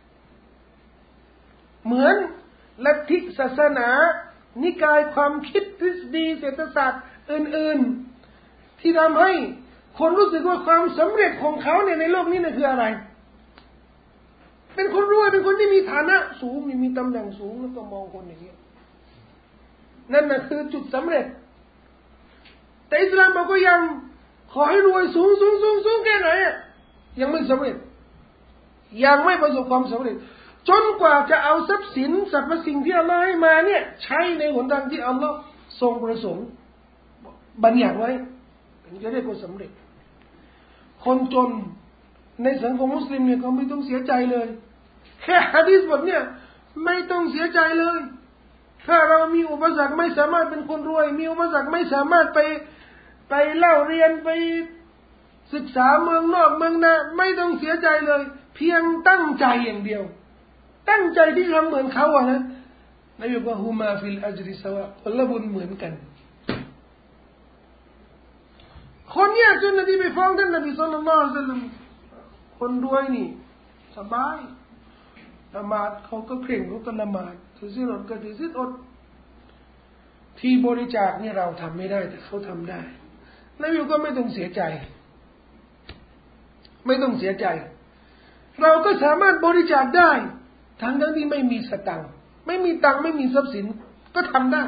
เหมือนลัทธิศาสนานิกายความคิดทฤษฎีเศรษฐศาสตร์อื่นๆที่ทำให้คนรู้สึกว่าความสำเร็จของเขาเนี่ยในโลกนี้เนี่ยคืออะไรเป็นคนรวยเป็นคนที่มีฐานะสูงมีตำแหน่งสูงแล้วก็มองคนอย่างนี้นั่นน่ะคือจุดสำเร็จแต่อิสลามบอกก็ยังขอให้รวยสูงสูงสูงสูงแค่ไหนยังไม่สำเร็จยังไม่ประสบความสำเร็จจนกว่าจะเอาทรัพย์สินสรรพสิ่งที่อัลลอฮ์ให้มาเนี่ยใช้ในหนทางที่อัลลอฮ์ทรงประสงค์บัญญัติไว้ถึงจะเรียกว่าสำเร็จคนจนในสังคมมุสลิมเนี่ยเขาไม่ต้องเสียใจเลยแค่หะดีษบทเนี่ยไม่ต้องเสียใจเลยถ้าเรามีอุปสรรคไม่สามารถเป็นคนรวยมีอุปสรรคไม่สามารถไปไปเล่าเรียนไปศึกษาเมืองนอกเมืองนาไม่ต้องเสียใจเลยเพียงตั้งใจอย่างเดียวตั้งใจที่ทำเหมือนเขาอะนะนบีบอกว่าฮุมาฟิลอัจริสวะผลบุญเหมือนกันคนเนี่ยจนนบีไปฟ้องท่านนบีศ็อลลัลลอฮุอะลัยฮิวะซัลลัมคนรวยนี่สบายละหมาดเขาก็เคร่งเขาก็ละหมาดถือศีลอดก็ถือศีลอดที่บริจาคเนี่ยเราทำไม่ได้แต่เขาทำได้นบีก็ไม่ต้องเสียใจไม่ต้องเสียใจเราก็สามารถบริจาคได้ทั้งทั้งที่ไม่มีสตังค์ไม่มีตังค์ไม่มีทรัพย์สินก็ทำได้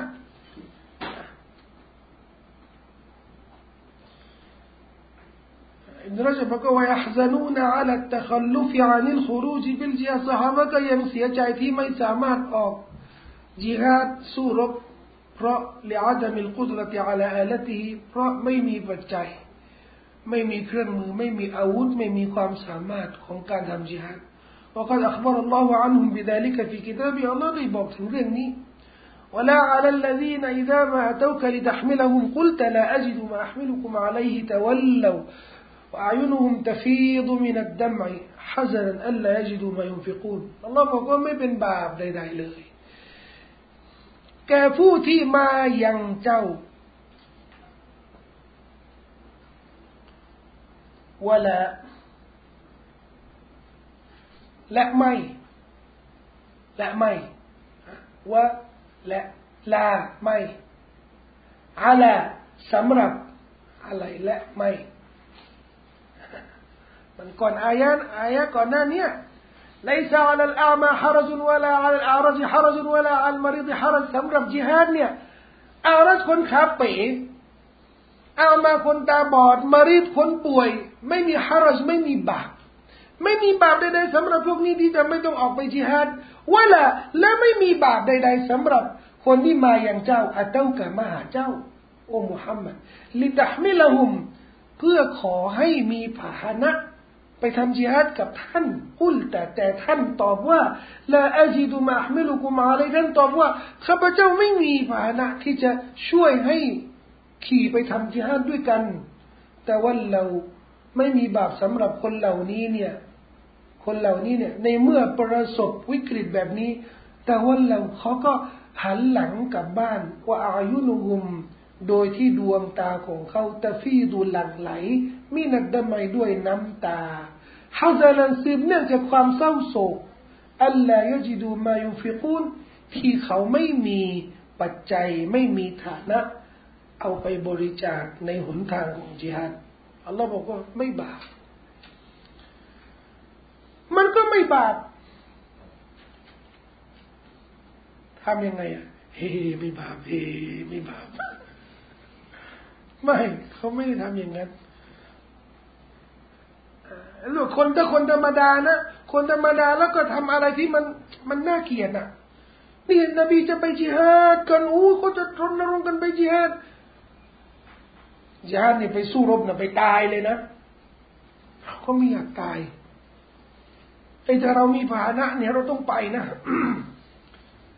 อิบนุรจบบอกว่า يحزنون على التخلف عن الخروج بالجهاد ซอฮาบะห์ก็ยังเสียใจที่ไม่สามารถออกญิฮาดสู้รบเพราะ لعدم القدرة على آلته เพราะไม่มีปัจจัยไม่มีเครื่องมือไม่มีอาวุธไม่มีความสามารถของการทำญิฮาดوقد أخبر الله عنهم بذلك في كتابه الله ได้บอกถึงเรื่องนี้ ولا على الذين إذا ما أتوك لتحملهم قلت لا أجد ما أحملكم عليه تولوا وأعينهم تفيض من الدمع حزنا ألا يجدوا ما ينفقون الله บอกว่าไม่เป็นบาปใดๆเลยแก่ผู้ที่มายังเจ้า ولاและไม่และไม่วะและลาไม่อะลาสำหรับอะไรและไม่มันก่อนอายะอายะก่อนหน้านี้ ليس على الأعمى حرج ولا على الأعرج حرج ولا على المريض حرج สำหรับญิฮาดเนี่ยอารัจคนขาเป๋อามาคนตาบอดมรีดคนป่วยไม่มีฮารจไม่มีบาปไม่มีบาปใดๆสำหรับพวกนี้ที่จะไม่ต้องออกไปญิฮาดวะละและไม่มีบาปใดๆสำหรับคนที่มาอย่างเจ้าอะเต้ากะมาหาเจ้าโอ้มุฮัมมัดลิตะห์มิละฮุมเพื่อขอให้มีพาหนะไปทำญิฮาดกับท่านอุลแต่แต่ท่านตอบว่าลาอะจิดุมาอะห์มิลุกุมอะลัยท่านตอบว่าข้าพเจ้าไม่มีพาหนะที่จะช่วยให้ขี่ไปทำญิฮาดด้วยกันแต่ว่าเราไม่มีบาปสำหรับคนเหล่านี้เนี่ยคนเหล่านี้เนี่ยในเมื่อประสบวิกฤตแบบนี้แต่ว่าเราเขาก็หันหลังกลับบ้านว่าอายุนุหุมโดยที่ดวงตาของเขาตะฟีดูหลั่งไหลมีนัดดมัยด้วยน้ำตาฮะซาลันสืบเนื่องจากความเศร้าโศกอัลลายจิดูมายุฟิกูนที่เขาไม่มีปัจจัยไม่มีฐานะเอาไปบริจาคในหนทางของญิฮาดอัลลอฮ์บอกว่าไม่บาปมันก็ไม่บาปทำยังไงอ่ะเฮ้ไม่บาปเฮ้ไม่บาปไม่เขาไม่ได้ทำอย่างนั้นลูกคนถ้าคนธรรมดานะคนธรรมดาแล้วก็ทำอะไรที่มันมันน่าเกลียดอ่ะนี่นบีจะไปญิฮาดกันอู้เขาจะรณรงค์กันไปญิฮาดญิฮาดนี่ไปสู้รบนะไปตายเลยนะเขาไม่อยากตายไอ้ถ้าเรามีภานะเนี่ยเราต้องไปนะ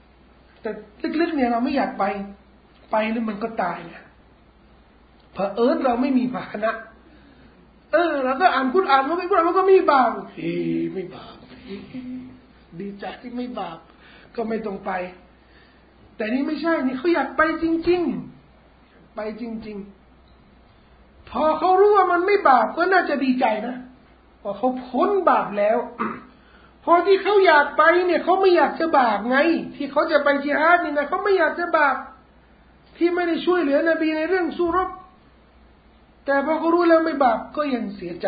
แต่ลึกๆเนี่ยเราไม่อยากไปไปแล้วมันก็ตายเนี่ยเผอิญเราไม่มีภาชนะเออเราก็อ่านกุรอานมันไม่กุรอานมันก็ไม่บาปเฮ้ไม่บาปดีใจที่ไม่บาปก็ไม่ต้องไปแต่นี่ไม่ใช่นี่เขาอยากไปจริงๆไปจริงๆพอเขารู้ว่ามันไม่บาปก็น่าจะดีใจนะว่าเขาพ้นบาปแล้วพอที่เขาอยากไปเนี่ยเขาไม่อยากจะบาปไงที่เขาจะไปญิฮาดนี่นะเขาไม่อยากจะบาปที่ไม่ได้ช่วยเหลือนบีในเรื่องสู้รบแต่พอเขารู้แล้วไม่บาปก็ยังเสียใจ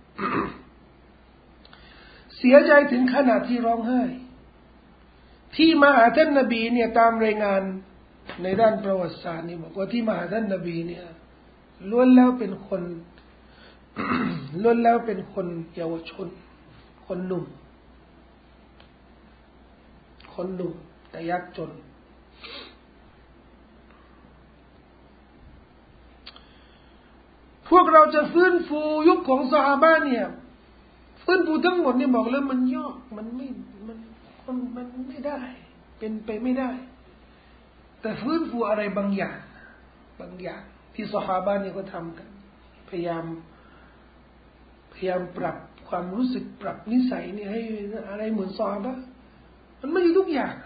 เสียใจถึงขนาดที่ร้องไห้ที่มาหาท่านนบีเนี่ยตามรายงานในด้านประวัติศาสตร์นี่บอกว่าที่มาหาท่านนบีเนี่ยล้วนแล้วเป็นคน ล้วนแล้วเป็นคนเยาวชนคนหนุ่มคนหนุ่มแต่ยากจนพวกเราจะฟื้นฟูยุคของซอฮาบะห์เนี่ยฟื้นฟูทั้งหมดเนี่ยบอกแล้วมันยากมันไม่มันมันมันไม่ได้เป็นไปไม่ได้แต่ฟื้นฟูอะไรบางอย่างบางอย่างที่ซอฮาบะห์เนี่ยก็ทำกันพยายามพยายามปรับความรู้สึกปรับนิสัยเนี่ยให้อะไรเหมือนซอฮาบะห์มันไม่ใช่ทุกอย่าง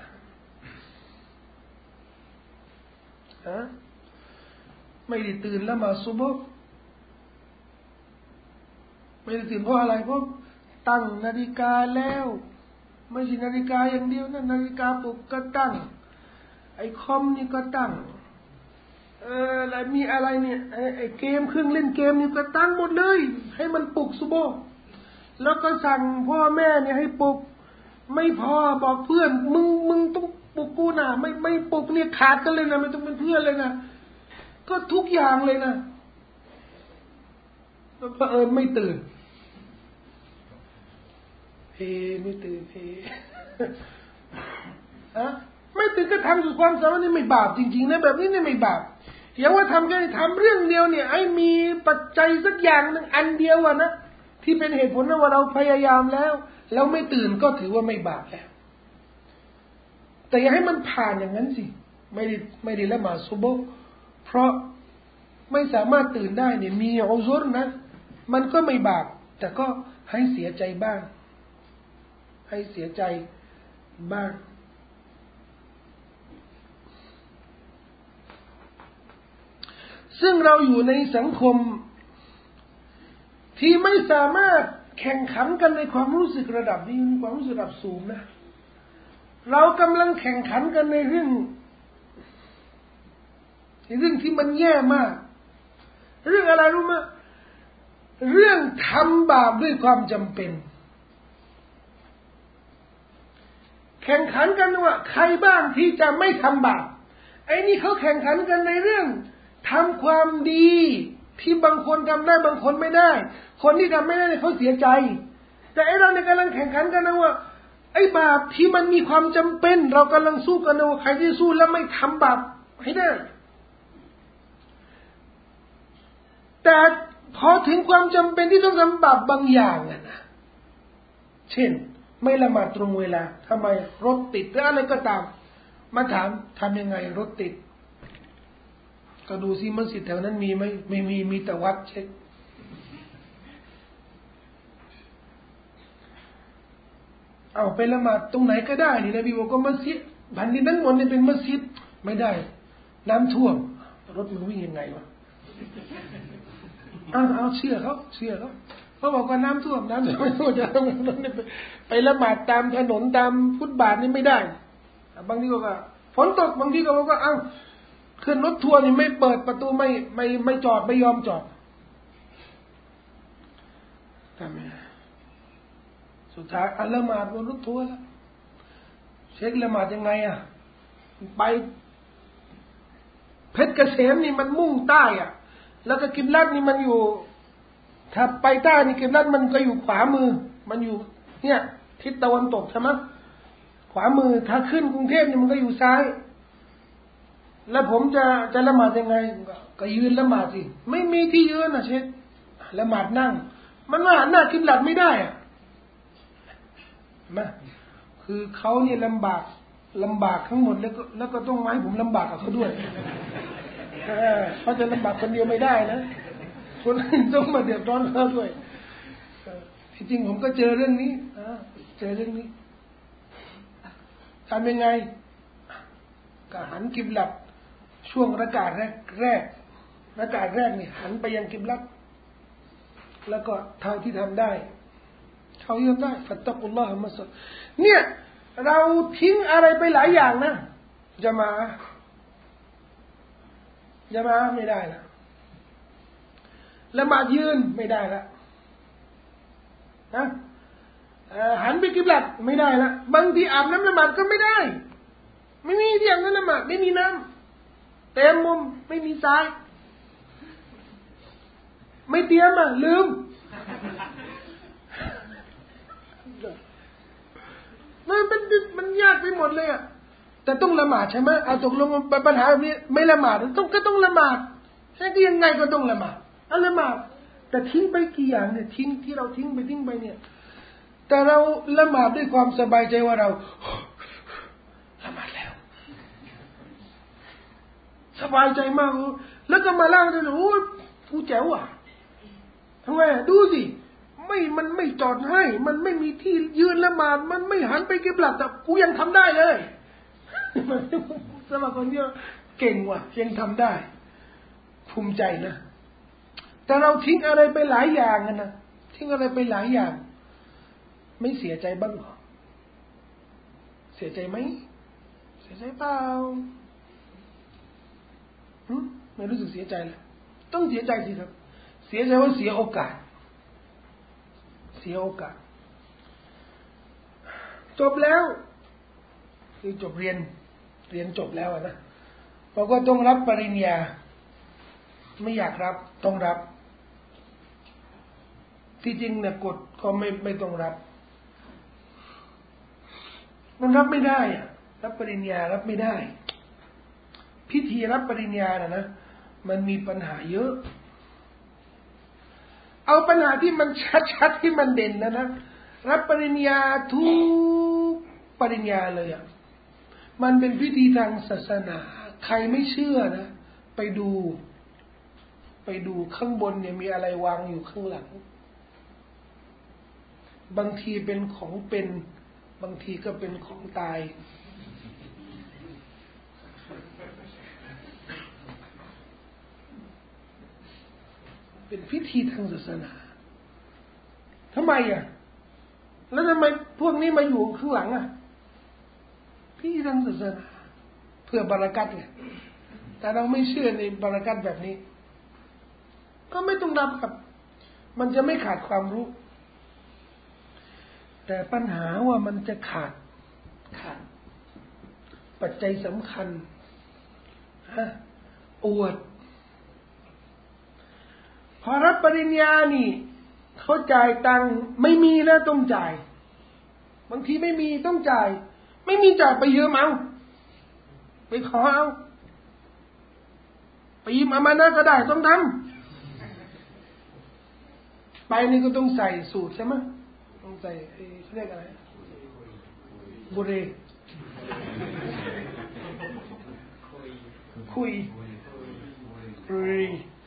ฮะไม่ได้ตื่นละหมาดซุบฮ์ไม่ได้ตื่นเพราะอะไรเพราะตั้งนาฬิกาแล้วไม่ใช่นาฬิกาอย่างเดียวนะนาฬิกาปลุกก็ตั้งไอ้คอมนี่ก็ตั้งเออแล้วมีอะไรเนี่ยไอ้ไอ้เกมเครื่องเล่นเกมนี่ก็ตั้งหมดเลยให้มันปลุกซุบฮ์แล้วก็สั่งพ่อแม่เนี่ยให้ปลุกไม่พอบอกเพื่อนมึงมึงต้องปลุกกูนะไม่ไม่ปลุกเนี่ยขาดกันเลยนะไม่ต้องเป็นเพื่อนเลยนะก็ทุกอย่างเลยนะแล้วเผอิญไม่ตื่นเฮ้ไม่ตื่นเฮ้อะไม่ตื่นก็ทำสุดความสามารถนี่ไม่บาปจริงๆนะแบบนี้เนี่ยไม่บาปอย่าว่าทำแค่ทำเรื่องเดียวเนี่ยไอ้มีปัจจัยสักอย่างหนึ่งอันเดียวอะนะที่เป็นเหตุผลนะว่าเราพยายามแล้วแล้วไม่ตื่นก็ถือว่าไม่บาปแล้วแต่อย่าให้มันผ่านอย่างนั้นสิไม่ได้ไม่ได้ละหมาดซุบฮ์เพราะไม่สามารถตื่นได้เนี่ยมีอุซุรนะมันก็ไม่บาปแต่ก็ให้เสียใจบ้างให้เสียใจบ้างซึ่งเราอยู่ในสังคมที่ไม่สามารถแข่งขันกันในความรู้สึกระดับนี้ความรู้สึกระดับสูงนะเรากำลังแข่งขันกันในเรื่องในเรื่องที่มันแย่มากเรื่องอะไรรู้ไหมเรื่องทำบาปด้วยความจำเป็นแข่งขันกันว่าใครบ้างที่จะไม่ทำบาปไอ้นี่เขาแข่งขันกันในเรื่องทำความดีที่บางคนทำได้บางคนไม่ได้คนที่ทำไม่ได้เขาเสียใจแต่ไอ้เราเนี่ยกำลังแข่งขันกันนะว่าไอ้บาปที่มันมีความจำเป็นเรากำลังสู้กันนะว่าใครที่สู้แล้วไม่ทำบาปให้ได้แต่พอถึงความจำเป็นที่ต้องทำบาปบางอย่างอะนะเช่นไม่ละหมาดตรงเวลาทำไมรถติดหรืออะไรก็ตามมาถามทำยังไงรถติดก็ดูซิมัสยิดแถวนั้นมีไหมไม่มีมีแต่วัดเช็คเอาไปละหมาดตรงไหนก็ได้นี่นบีบอกว่ามัสยิดแผ่นดินทั้งหมดนี่เป็นมัสยิดไม่ได้น้ำท่วมรถมันวิ่งยังไงวะเอาเอาเชื่อเขาเชื่อเขาเขาบอกว่าน้ำท่วมน้ำท่วมไม่ท่วมจะไปละหมาดตามถนนตามฟุตบาทนี่ไม่ได้บางทีก็ว่าฝนตกบางทีก็บอกว่าเอ้าขึ้นรถทัวร์นี่ไม่เปิดประตูไม่ไม่ไม่จอดไม่ยอมจอดทำไมสุดท้ายอัลละหมาดบนรถทัวร์แล้วเช็คละหมาดยังไงอ่ะไปเพชรเกษมนี่มันมุ่งใต้อ่ะแล้วก็กิบลัดนี่มันอยู่ถ้าไปใต้นี่กิบลัดมันก็อยู่ขวามือมันอยู่เนี่ยทิศตะวันตกใช่ไหมขวามือถ้าขึ้นกรุงเทพนี่มันก็อยู่ซ้ายแล้วผมจะจะละหมาดยังไงก็ยืนละหมาดสิไม่มีที่ยืนนะเช็คละหมาดนั่งมันว่าหน้ากิบลัดไม่ได้อ่ะมาคือเขาเนี่ยลำบากลำบากทั้งหมดแล้วก็แล้วก็ต้องมาให้ผมลำบากกับเขาด้วยเขาจะลำบากคนเดียวไม่ได้นะคนอื่นต้องมาเดือดร้อนเขาด้วยจริงๆผมก็เจอเรื่องนี้เจอเรื่องนี้ทำยังไงก็หันกิบลับช่วงระกาศแรกแรกระกาศแรกนี่หันไปยังกิบลับแล้วก็เท่าที่ทำได้เท่าที่ทำได้ฟัตตักุลลอฮ์มัสเนี่ยเราทิ้งอะไรไปหลายอย่างนะจะมาจะมาไม่ได้ละละหมาดยืนไม่ได้ละนะหันไปกิบลับไม่ได้ละบางทีอาบน้ำละหมาดก็ไม่ได้ไม่มีที่อาบน้ำละหมาดไม่มีน้ำเต็มมุมไม่มีทรายไม่เตรียมอ่ะลืมมันเป็นมันยากไปหมดเลยอ่ะแต่ต้องละหมาดใช่ไหมเอาตกลงปัญหาแบบนี้ไม่ละหมาดต้องก็ต้องละหมาดแค่ที่ยังไงก็ต้องละหมาดเอาละหมาดแต่ทิ้งไปกี่อย่างเนี่ยทิ้งที่เราทิ้งไปทิ้งไปเนี่ยแต่เราละหมาดด้วยความสบายใจว่าเราละหมาดแล้วสบายใจมากแล้วก็มาเล่าด้วยโอ้ยกูแจ๋วอ่ะทำไมดูสิไม่มันไม่จอดให้มันไม่มีที่ยืนละหมาดมันไม่หันไปกิบลับแต่กูยังทำได้เลยสมัครคนเดียวเก่งว่ะยังทำได้ภูมิใจนะแต่เราทิ้งอะไรไปหลายอย่างนะทิ้งอะไรไปหลายอย่างไม่เสียใจบ้างหรอเสียใจไหมเสียใจเปล่าไม่รู้สึกเสียใจเลยต้องเสียใจสิครับเสียใจว่าเสียโอกาสเสียโอกาสจบแล้วคือจบเรียนเรียนจบแล้วนะบอกว่าต้องรับปริญญาไม่อยากรับต้องรับที่จริงเนี่ยกฎก็ไม่ไม่ต้องรับมันรับไม่ได้อะรับปริญญารับไม่ได้พิธีรับปริญญาน่ะนะมันมีปัญหาเยอะเอาปัญหาที่มันชัดๆที่มันเด่นนะนะรับปริญญาทุกปริญญาเลยอ่ะมันเป็นพิธีทางศาสนาใครไม่เชื่อนะไปดูไปดูข้างบนเนี่ยมีอะไรวางอยู่ข้างหลังบางทีเป็นของเป็นบางทีก็เป็นของตายเป็นพิธีทางศาสนาทำไมอ่ะแล้วทำไมพวกนี้มาอยู่ข้างหลังอ่ะพิธีทางศาสนาเพื่อบารักัตไงแต่เราไม่เชื่อในบารักัตแบบนี้ก็ไม่ต้องรับครับมันจะไม่ขาดความรู้แต่ปัญหาว่ามันจะขาดขาดปัจจัยสำคัญฮะอวดพอรับปริญญานี่เขาจ่ายตังค์ไม่มีนะต้องจ่ายบางทีไม่มีต้องจ่ายไม่มีจ่ายไปยืมเอาไปขอเอาไปยืมอามานะก็ได้ต้องทำไปนี่ก็ต้องใส่สูตรใช่ไหมต้องใส่เรียกอะไรบุเรคุยคุย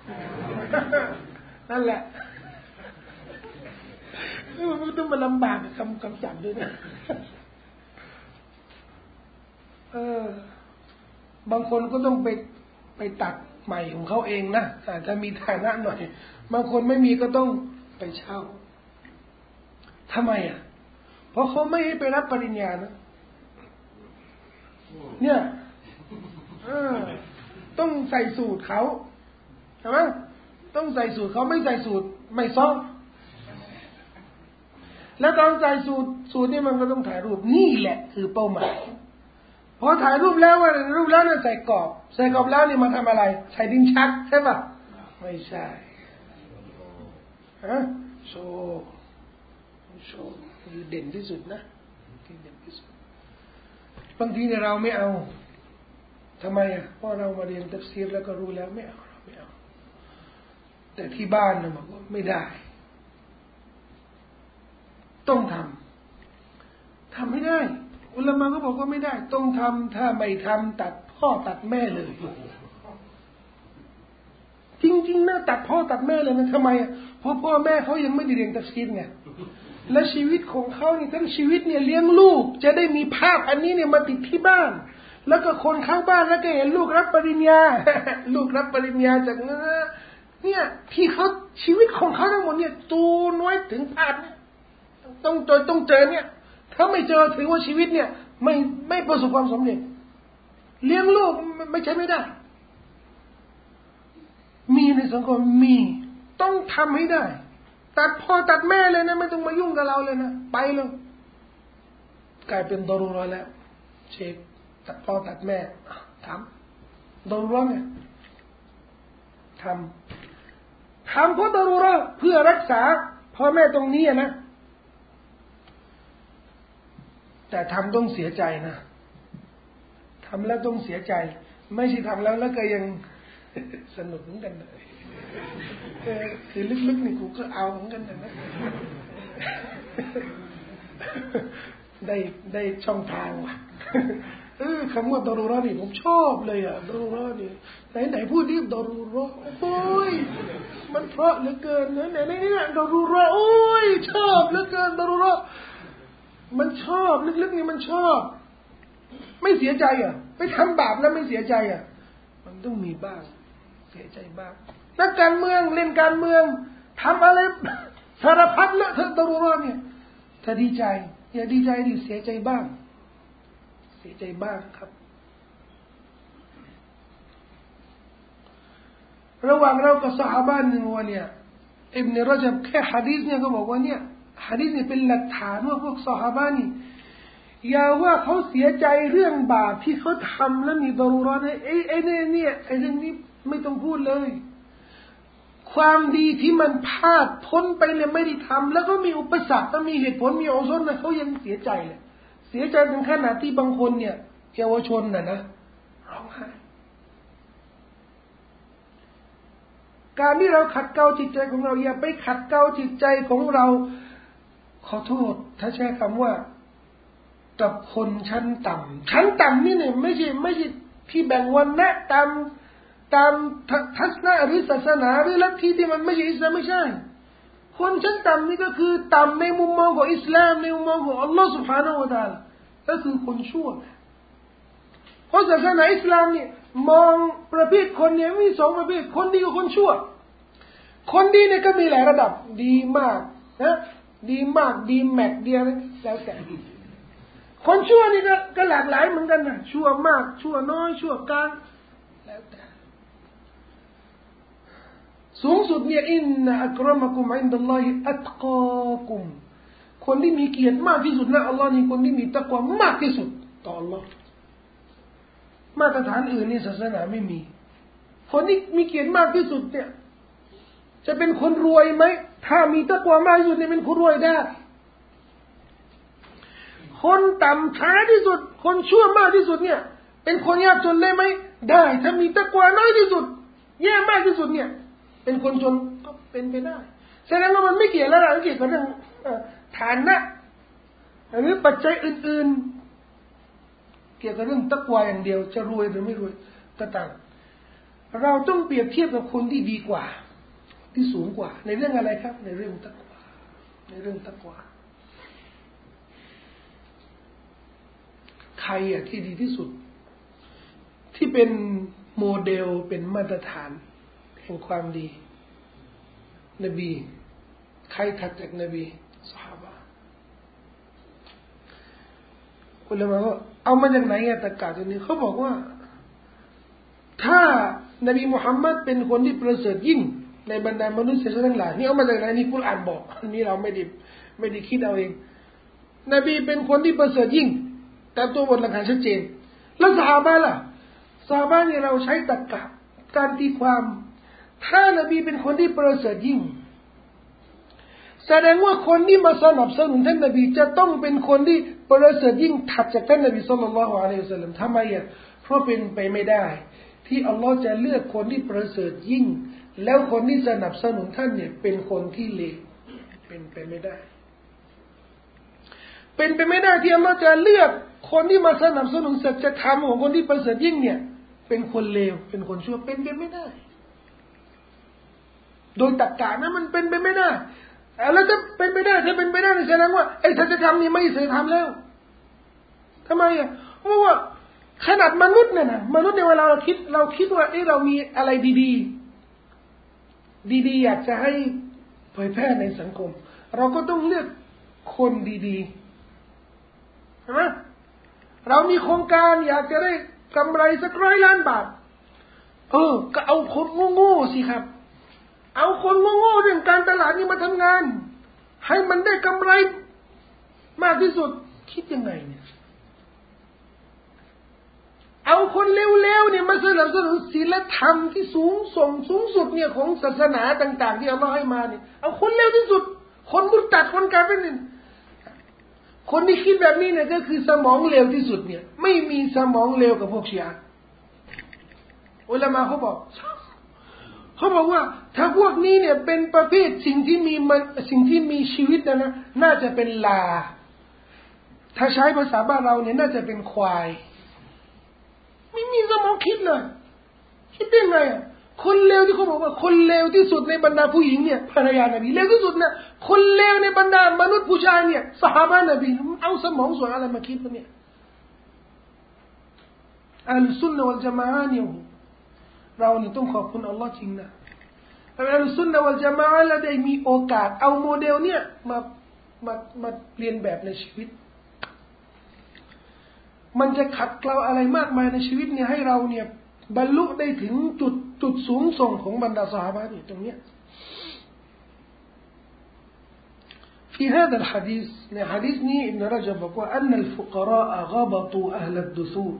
นั่นแหละมันต้องมาลำบากคำคำจับด้วยนะเออบางคนก็ต้องไปไปตัดใหม่ของเขาเองนะถ้ามีฐานะหน่อยบางคนไม่มีก็ต้องไปเช่าทำไมอ่ะเพราะเขาไม่ให้ไปรับปริญญานะเนี่ยต้องใส่สูตรเขาใช่ไหมต้องใส่สูตรเขาไม่ใส่สูตรไม่ซ้อมแล้วตอนใส่สูตรสูตรนี่มันก็ต้องถ่ายรูปนี่แหละคือเป้าหมายพอถ่ายรูปแล้วว่ารูปแล้วเนี่ยใส่กรอบใส่กรอบแล้วนี่มาทำอะไรใส่ดินชักใช่ป่ะไม่ใช่ฮะโชว์โชว์คือเด่นที่สุดนะที่เด่นที่สุดบางทีเนี่ยเราไม่เอาทำไมอ่ะเพราะเรามาเรียนตัฟซีรแล้วก็รู้แล้วไม่เอาเราไม่เอาแต่ที่บ้านนะบอกว่าไม่ได้ต้องทำทำไม่ได้อุลามะก็บอกว่าไม่ได้ต้องทำถ้าไม่ทำตัดพ่อตัดแม่เลยจริงๆนะตัดพ่อตัดแม่เลยนะทำไมอ่ะเพราะพ่อแม่เขายังไม่ได้เรียนตัฟซีรไงและชีวิตของเขานี่ทั้งชีวิตเนี่ยเลี้ยงลูกจะได้มีภาพอันนี้เนี่ยมาติดที่บ้านแล้วก็คนข้างบ้านแล้วก็เห็นลูกรับปริญญา ลูกรับปริญญาจากนั้นเนี่ยที่เขาชีวิตของเขาทั้งหมดเนี่ยตัวน้อยถึงภาพเนี่ยต้องเจอต้องเจอเนี่ยถ้าไม่เจอถือว่าชีวิตเนี่ยไม่ไม่ประสบความสำเร็จเลี้ยงลูกไม่ใช่ไม่ได้มีในสังคมมีต้องทำให้ได้ตัดพ่อตัดแม่เลยนะไม่ต้องมายุ่งกับเราเลยนะไปเลยกลายเป็นดอรูเราะแล้วเช็คตัดพ่อตัดแม่ทำดอรูเราะไงทำทำเพราะดอรูเราะเพื่อรักษาพ่อแม่ตรงนี้นะแต่ทำต้องเสียใจนะทำแล้วต้องเสียใจไม่ใช่ทำแล้วแล้วก็ยังสนุกเหมือนกันเลยคือลึกๆนี่กูก็เอาเหมือนกันนะได้ได้ช่องทางว่ะเออคำว่าดอรูเราะห์นี่ผมชอบเลยอ่ะดอรูเราะห์นี่ไหนไหนพูดดิดอรูเราะห์โอ้ยมันเพราะเหลือเกินนะไหนไหนเนี่ยดอรูเราะห์โอ้ยชอบเหลือเกินดอรูเราะห์มันชอบลึกๆนี่มันชอบไม่เสียใจอ่ะไปทำบาปแล้วไม่เสียใจอ่ะมันต้องมีบ้างเสียใจบ้างนักการเมืองเล่นการเมืองทำอะไรสารพัดเลอะเทอะดอรูเราะห์เนี่ยถ้าดีใจอย่าดีใจดิเสียใจบ้างเสียใจบ้างครับระหว่างเรากับซอฮาบะห์หนึ่งวันเนี่ยอิบนุรจบแค่หะดีษเนี่ยก็บอกว่าเนี่ยหะดีษเนี่ยเป็นหลักฐานว่าพวกซอฮาบะห์นี่อย่าว่าเขาเสียใจเรื่องบาปที่เขาทำแล้วมีดอรูเราะห์เนี่ยไอ้ไอ้เนี่ยเนี่ยไอ้เรื่องนี้ไม่ต้องพูดเลยความดีที่มันพลาดพ้นไปเลยไม่ได้ทำแล้วก็มีอุปสรรคต้องมีเหตุผลมีอุซรนะเขายังเสียใจเลยเสียใจถึงขนาดที่บางคนเนี่ยเยาวชนน่ะนะร้องไห้การที่เราขัดเกลาจิตใจของเราอย่าไปขัดเกลาจิตใจของเราขอโทษถ้าใช้คำว่ากับคนชั้นต่ำชั้นต่ำนี่เนี่ยไม่ใช่ไม่ใช่ที่แบ่งวันนะตามตามทัศนะหรือศาสนาหรือลัทธิที่มันไม่ใช่อิสลามไม่ใช่คนชั้นต่ำนี่ก็คือต่ำในมุมมองของอิสลามในมุมมองของอัลลอฮฺ سبحانه และ تعالى ก็คือคนชั่วเพราะศาสนาอิสลามเนี่ยมองประเภทคนเนี่ยมีสองประเภทคนดีกับคนชั่วคนดีเนี่ยก็มีหลายระดับดีมากนะดีมากดีแม็กดีอะไรแล้วแต่คนชั่วนี่ก็ก็หลากหลายเหมือนกันนะชั่วมากชั่วน้อยชั่วกลางแล้วแต่สูงสุดเนี่ยอินนะอักรมะกุมอินดัลลอฮิอัตกากุมคนที่มีเกียรติมากที่สุดนะอัลลอฮ์นี่คนที่มีตักวามากที่สุดต่ออัลลอฮ์มาตรฐานอื่นนี่ศาสนาไม่มีคนที่มีเกียรติมากที่สุดเนี่ยจะเป็นคนรวยไหมถ้ามีตักวามากที่สุดเนี่ยเป็นคนรวยได้คนต่ำช้าที่สุดคนชั่วมากที่สุดเนี่ยเป็นคนยากจนได้ไหมได้ถ้ามีตักวาน้อยที่สุดแย่มากที่สุดเนี่ยเป็นคนจนก็เป็นไปได้แสดงว่ามันไม่เกี่ยวแล้วนะเกี่ยวกับเรื่องฐานะหรือปัจจัยอื่นๆเกี่ยวกับเรื่องตักวาอย่างเดียวจะรวยหรือไม่รวยก็ตามเราต้องเปรียบเทียบกับคนที่ดีกว่าที่สูงกว่าในเรื่องอะไรครับในเรื่องตักวาในเรื่องตักวาใครอ่ะที่ดีที่สุดที่เป็นโมเดลเป็นมาตรฐานแห่งความดีนบีใครถัดจากนบีซอฮาบะห์อุลามะว่าเอามาจากไหนอ่ะตะกาตัวนี้เขาบอกว่าถ้านบีมุฮัมมัดเป็นคนที่ประเสริฐยิ่งในบรรดามนุษย์ทั้งหลายนี่เอามาจากไหนนี่กุรอานบอกอันนี้เราไม่ได้ไม่ได้คิดเอาเองนบีเป็นคนที่ประเสริฐยิ่งแต่ตัวบทหลักฐานชัดเจนแล้วซอฮาบะห์ล่ะซอฮาบะห์เนี่ยเราใช้ตรรกะการตีความถ้านบีเป็นคนที่ประเสริฐยิ่งแสดงว่าคนที่มาสนับสนุนท่านนบีจะต้องเป็นคนที่ประเสริฐยิ่งถัดจากท่านนบีศ็อลลัลลอฮุอะลัยฮิวะซัลลัมทำไมอ่ะเพราะเป็นไปไม่ได้ที่อัลลอฮ์จะเลือกคนที่ประเสริฐยิ่งแล้วคนที่สนับสนุนท่านเนี่ยเป็นคนที่เลวเป็นไปไม่ได้เป็นไปไม่ได้ที่อัลลอฮ์จะเลือกคนที่มาสนับสนุนสัจธรรมของคนที่ประเสริฐยิ่งเนี่ยเป็นคนเลวเป็นคนชั่วเป็นไปไม่ได้โดยตรรกะนั้นมันเป็นไปไม่ได้แล้วถ้าเป็นไปได้ถ้าเป็นไปได้แสดงว่าไอ้สัจธรรมนี่ไม่สัจธรรมแล้วทำไมอ่ะเพราะว่าขนาดมนุษย์เนี่ยนะมนุษย์ในเวลาเราคิดเราคิดว่าเอ้เรามีอะไรดีๆดีๆอยากจะให้เผยแพร่ในสังคมเราก็ต้องเลือกคนดีๆใช่ไหมเรามีโครงการอยากจะได้กำไรสักร้อยล้านบาทเออก็เอาคนโง่ๆสิครับเอาคนโง่ๆเรื่องการตลาดนี่มาทำงานให้มันได้กำไรมากที่สุดคิดยังไงเนี่ยเอาคนเลวๆเนี่ยมาสนับสนุนศีลธรรมที่สูงส่งสูงสุดเนี่ยของศาสนาต่างๆที่อัลลอฮ์ให้มาเนี่ยเอาคนเลวที่สุดคนมุตตัดคนกาเฟรเนี่ยคนที่คิดแบบนี้เนี่ยก็คือสมองเลวที่สุดเนี่ยไม่มีสมองเลวกับพวกชีอะห์อุลามะเขาบอกเขาบอกว่าถ้าพวกนี้เนี่ยเป็นประเภทสิ่งที่มีมันสิ่งที่มีชีวิตนะนะน่าจะเป็นลาถ้าใช้ภาษาบ้านเราเนี่ยน่าจะเป็นควายไม่มีสมองคิดเลยคิดได้ไงอ่ะคนเลวที่เขาบอกว่าคนเลวที่สุดในบรรดาผู้หญิงเนี่ยภรรยานบีเลวที่สุดนะคนเลวในบรรดามนุษย์ผู้ชายเนี่ยซอฮาบะห์นบีเอาสมองส่วนอะไรมาคิดวะเนี่ยอัลซุนนะวัลญะมาอะห์เนี่ยเราเนี่ยต้องขอบคุณอัลลอฮ์จริงนะอัลซุนนะวัลญะมาอะห์เราได้มีโอกาสเอาโมเดลเนี่ยมามามาเรียนแบบในชีวิตมันจะขัดเกลาอะไรมากมายในชีวิตเนี่ยให้เราเนี่ยบรรลุได้ถึงจุดจุดสูงส่งของบรรดาซอฮาบะห์เนี่ยตรงเนี้ย في هذا الحديث ในหะดีษนี้อิบนุรจบบอกว่า أن الفقراء غبطوا أهل الدثور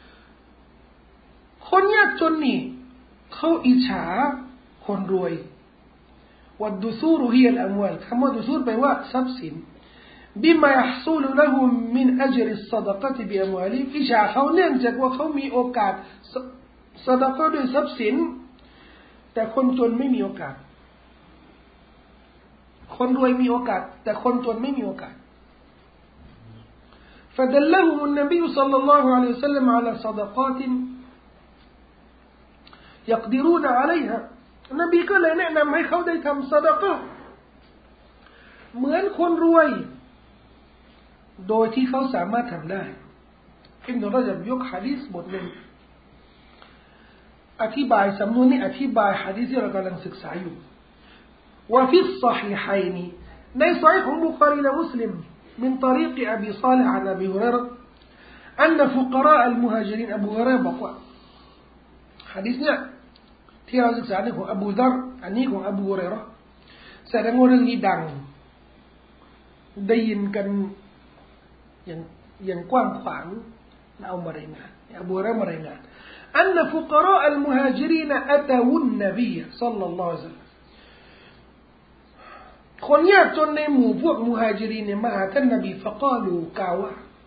คนยากจนนี่เขาอิจฉาคนรวยوالدثور هي الأموال คำว่าดุซูรแปลว่าทรัพย์สินبما يحصل لهم من أجر الصدقة بأموالهم อิจฉาเขาเนื่องจากว่าเขามีโอกาสซะดะกอฮ์ด้วยทรัพย์สินแต่คนจนไม่มีโอกาสคนรวยมีโอกาสแต่คนจนไม่มีโอกาส فدلهم النبي صلى الله عليه وسلم على صدقات يقدرون عليها นบีก็เลยแนะนำให้เขาได้ทำซะดะกอฮ์เหมือนคนรวยโดยที่เขาสามารถทำได้อิบนุรจบยกหะดีษบทหนึ่งอธิบายสำนวนนี้อธิบายหะดีษที่เรากำลังศึกษาอยู่ว่าฟิศศอฮีฮัยนในศอฮีฮ์ของบุคอรีและมุสลิมمن طريق أبي صالح عن أبي هريرة أن فقراء المهاجرين أبو هريرة บอกว่าหะดีษเนี่ยที่เราศึกษาในของอบูซัรอันนี้ของอบูฮุรอยเราะห์แสดงว่าเรื่องนี้ดังได้ยินกันอย่างอย่างกว้างขวางเอามารายงานอบูฮุรอยเราะห์มารายงานอันฟุกราอัลมุฮาจิรีนอะตวุนนบีศ็อลลัลลอฮุอะลัยฮิวะซัลลัมคนยากจนในหมู่พวกมุฮาจิรีนเนี่ยมาหาท่านนบีฟะกาลูกล่าวว่า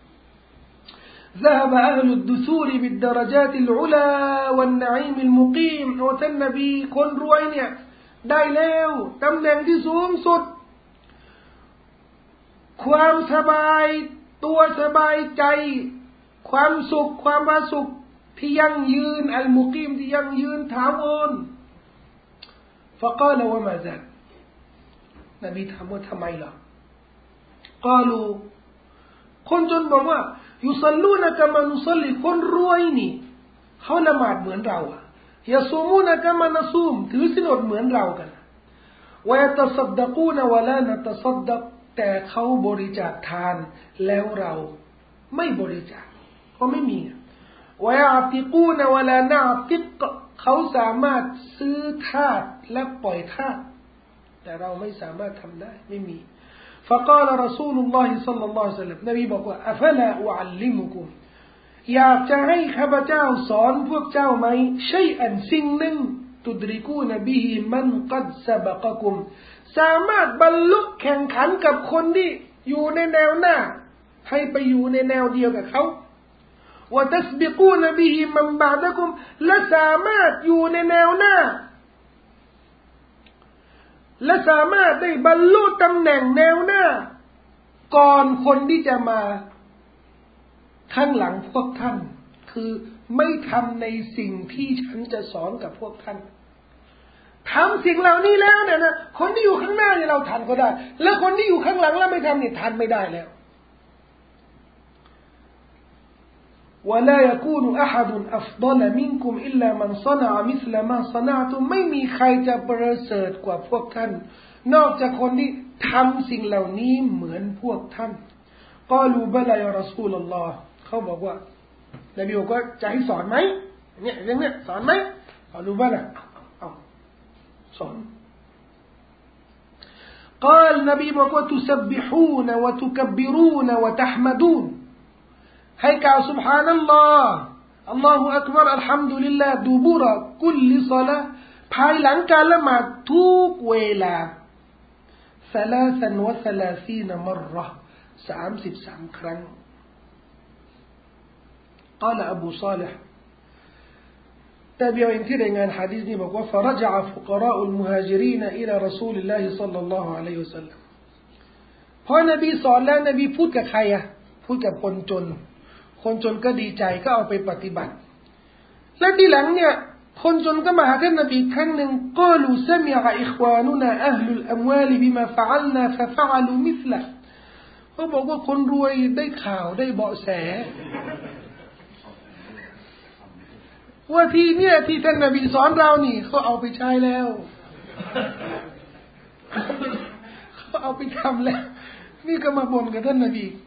ذهب أهل الدثور بالدرجات العلى والنعيم المقيم โอ้ท่านนบีคนรวยเนี่ยได้แล้วตำแหน่งที่สูงสุดความสบายตัวสบายใจความสุขความผาสุกที่ยั่งยืนอัลมุกีมที่ยั่งยืนถาวร فقال وما ذاك นบีถามว่าทำไมล่ะ قالوا คนจนบอกว่ายุซัลลูนะกะมานุซัลลิคนรวยนี่เขาละหมาดเหมือนเราอะยะซูมูนะกะมานะซูมถือศีลอดเหมือนเรากันวะยะตัซัดดะกูนะวะลานะตัซัดดักแต่เขาบริจาคทานแล้วเราไม่บริจาคเพราะไม่มีวะยะอติกูนะวะลานะอติกเขาสามารถซื้อทาสและปล่อยทาสแต่เราไม่สามารถทำได้ไม่มี فقال رسول الله صلى الله عليه وسلم นบีบอกว่า أفلا أعلمكم อยากจะให้ข้าพเจ้าสอนพวกเจ้าไหมชัยอันสิ่งหนึ่งตุดริกูนบิฮิมันกัดซะบะกะกุมสามารถบรรลุแข่งขันกับคนที่อยู่ในแนวหน้าให้ไปอยู่ในแนวเดียวกับเขาวะตัสบิกูนบิฮิมันบะดะกุมและสามารถอยู่ในแนวหน้าและสามารถได้บรรลุตำแหน่งแนวหน้าก่อนคนที่จะมาข้างหลังพวกท่านคือไม่ทำในสิ่งที่ฉันจะสอนกับพวกท่านทำสิ่งเหล่านี้แล้วเนี่ยนะคนที่อยู่ข้างหน้าเนี่ยเราทันก็ได้แล้วคนที่อยู่ข้างหลังแล้วไม่ทำเนี่ยทันไม่ได้แล้วولا يكون أحد أفضل منكم إلا من صنع مثل ما صنعتم ไม่มีใครจะประเสริฐกว่าพวกท่านนอกจากคนที่ทำสิ่งเหล่านี้เหมือนพวกท่านกาลูบะลายารอซูลุลลอฮ์เขาบอกว่านบีบอกว่าจะให้สอนไหมเนี่ยเรื่องเนี้ยสอนไหมกาลูบะลาเอาสอนقال نبيบอกว่า تسبحون وتكبرون وتحمدون ให้กล่าว سبحان الله อัลลอฮฺอักบัรอัลฮัมดุลิลลาห์ดูบุระกุลลิศอลาภายหลังการละหมาดทุกเวลาثلاثا وثلاثين مرة สามสิบสามครั้ง قال أبو صالح แต่เบียวเองที่รายงานหะดีษนี้บอกว่า فرجع فقراء المهاجرين إلى رسول الله صلى الله عليه وسلم พอนบีสอนแล้วนบีพูดกับใครอ่ะพูดกับคนจนคนจนก็ดีใจก็เอาไปปฏิบัติและทีหลังเนี่ยคนจนก็มาหาท่านนบีครั้งหนึ่งก็ลูซะมิอะอิควานุนาอัลลุลอัมวาลบิมาฟะอัลนาฟะฟะอัลูมิสละเขาบอกว่าคนรวยได้ข่าวได้เบาะแสว่าที่เนี่ยที่ท่านนบีสอนเรานี่เขาเอาไปใช้แล้วเขาเอาไปทำแล้วนี่ก็มาบ่นกับท่านนบี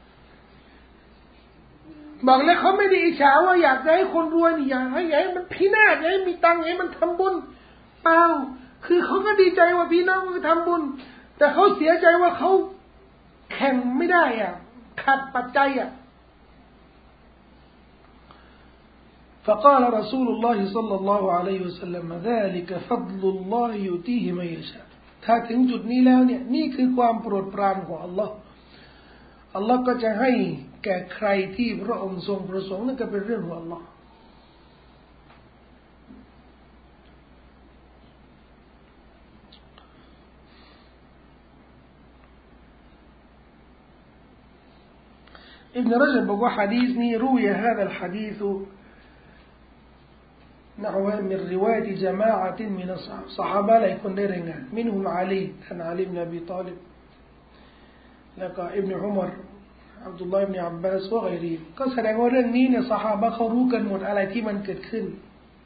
บอกแล้วเขาไม่ได้อิจฉาว่าอยากจะให้คนรวยนี่อยากให้ใหญ่มันพินาศใหญ่มีตังค์ใหญ่มันทำบุญเปล่าคือเขาก็ดีใจว่าพี่น้องมันทำบุญแต่เขาเสียใจว่าเขาแข่งไม่ได้อ่ะขาดปัจจัยอ่ะ فقال رسول الله صلى الله عليه وسلم ذلك فضل الله يؤتيه من يشاء ถ้าถึงจุดนี้แล้วเนี่ยนี่คือความโปรดปรานของอัลลอฮ์อัลลอฮ์ก็จะให้แก่ใครที่พระองค์ทรงประสงค์นั่นก็เป็นเรื่องของอัลลอฮ์อิบนุรจบบอกว่าหะดีษนี้รูย هذا الحديث نحو من رواية جماعة من الصحابة หลายคนได้รายงาน منهم علي ท่านอาลี بن أبي طالب แล้วก็อิบนุอุมัรอับดุลลอฮ์อิบนุอับบาสวะฆอยรีก็แสดงว่าเรื่องนี้เนี่ยซอฮาบะห์เขารู้กันหมดอะไรที่มันเกิดขึ้น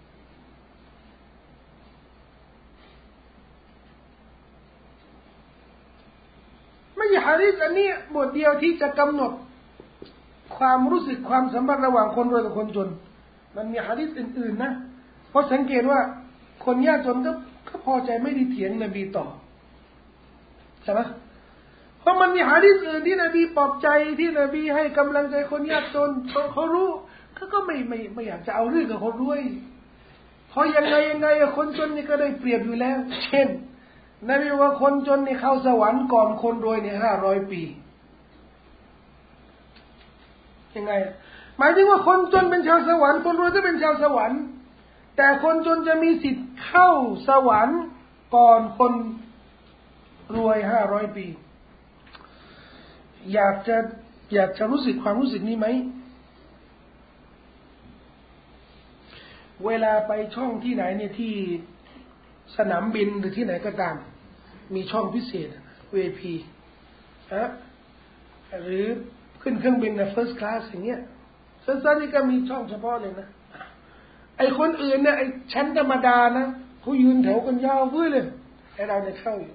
ไม่ใช่หะดีษอันนี้บทเดียวที่จะกำหนดความรู้สึกความสัมพันธ์ระหว่างคนรวยกับคนจนมันมีหะดีษอื่นๆนะเพราะสังเกตว่าคนยากจนก็ก็พอใจไม่ได้เถียงนบีต่อใช่ไหมเพราะมันมีหะดีษอื่นที่นบีปลอบใจที่นบีให้กำลังใจคนยากจนเขารู้เขาก็ไม่ไม่ไม่อยากจะเอาเรื่องกับคนรวยเพราะยังไงยังไงคนจนนี่ก็ได้เปรียบอยู่แล้วเช่นนบีว่าคนจนนี่เข้าสวรรค์ก่อนคนรวยเนี่ยห้าร้อยปียังไงหมายถึงว่าคนจนเป็นชาวสวรรค์คนรวยก็เป็นชาวสวรรค์แต่คนจนจะมีสิทธิ์เข้าสวรรค์ก่อนคนรวยห้าร้อยปีอยากจะอยากจะรู้สึกความรู้สึกนี้ไหมเวลาไปช่องที่ไหนเนี่ยที่สนามบินหรือที่ไหนก็ตามมีช่องพิเศษ วี ไอ พี ฮะหรือขึ้นเครื่องบินนะ first class อย่างเงี้ย first class นี่ก็มีช่องเฉพาะเลยนะไอคนอื่นเนี่ยไอชั้นธรรมดานะเขายืนแถวกันยาวเพื่อเลยไอเราเนี่ยเข้าอยู่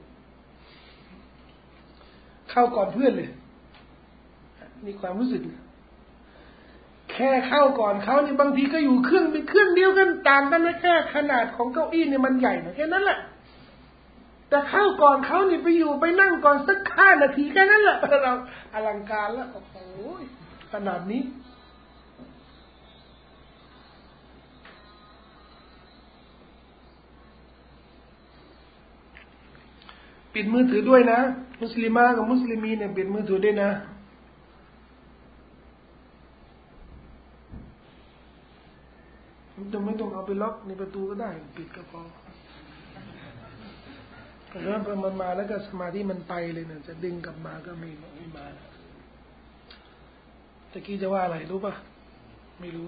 เข้าก่อนเพื่อนเลยนี่ความรู้สึกแค่เข้าก่อนเขานี่บางทีก็อยู่เครื่องเป็นเครื่องเดียวกันต่างกันนะแค่ขนาดของเก้าอี้เนี่ยมันใหญ่แค่นั้นแหละแต่เข้าก่อนเขานี่ไปอยู่ไปนั่งก่อนสักห้านาทีแค่นั้นแหละเราอลังการแล้วโอ้โหขนาดนี้ปิดมือถือด้วยนะมุสลิมากับมุสลิมีเนี่ยปิดมือถือด้วยนะจะไม่ต้องเอาไปล็อกในประตูก็ได้ปิดก็พอแล้วพอมันมาแล้วก็สมาธิมันไปเลยเนี่ยจะดึงกลับมาก็ไม่ไม่มาตะกี้จะว่าอะไรรู้ป่ะไม่รู้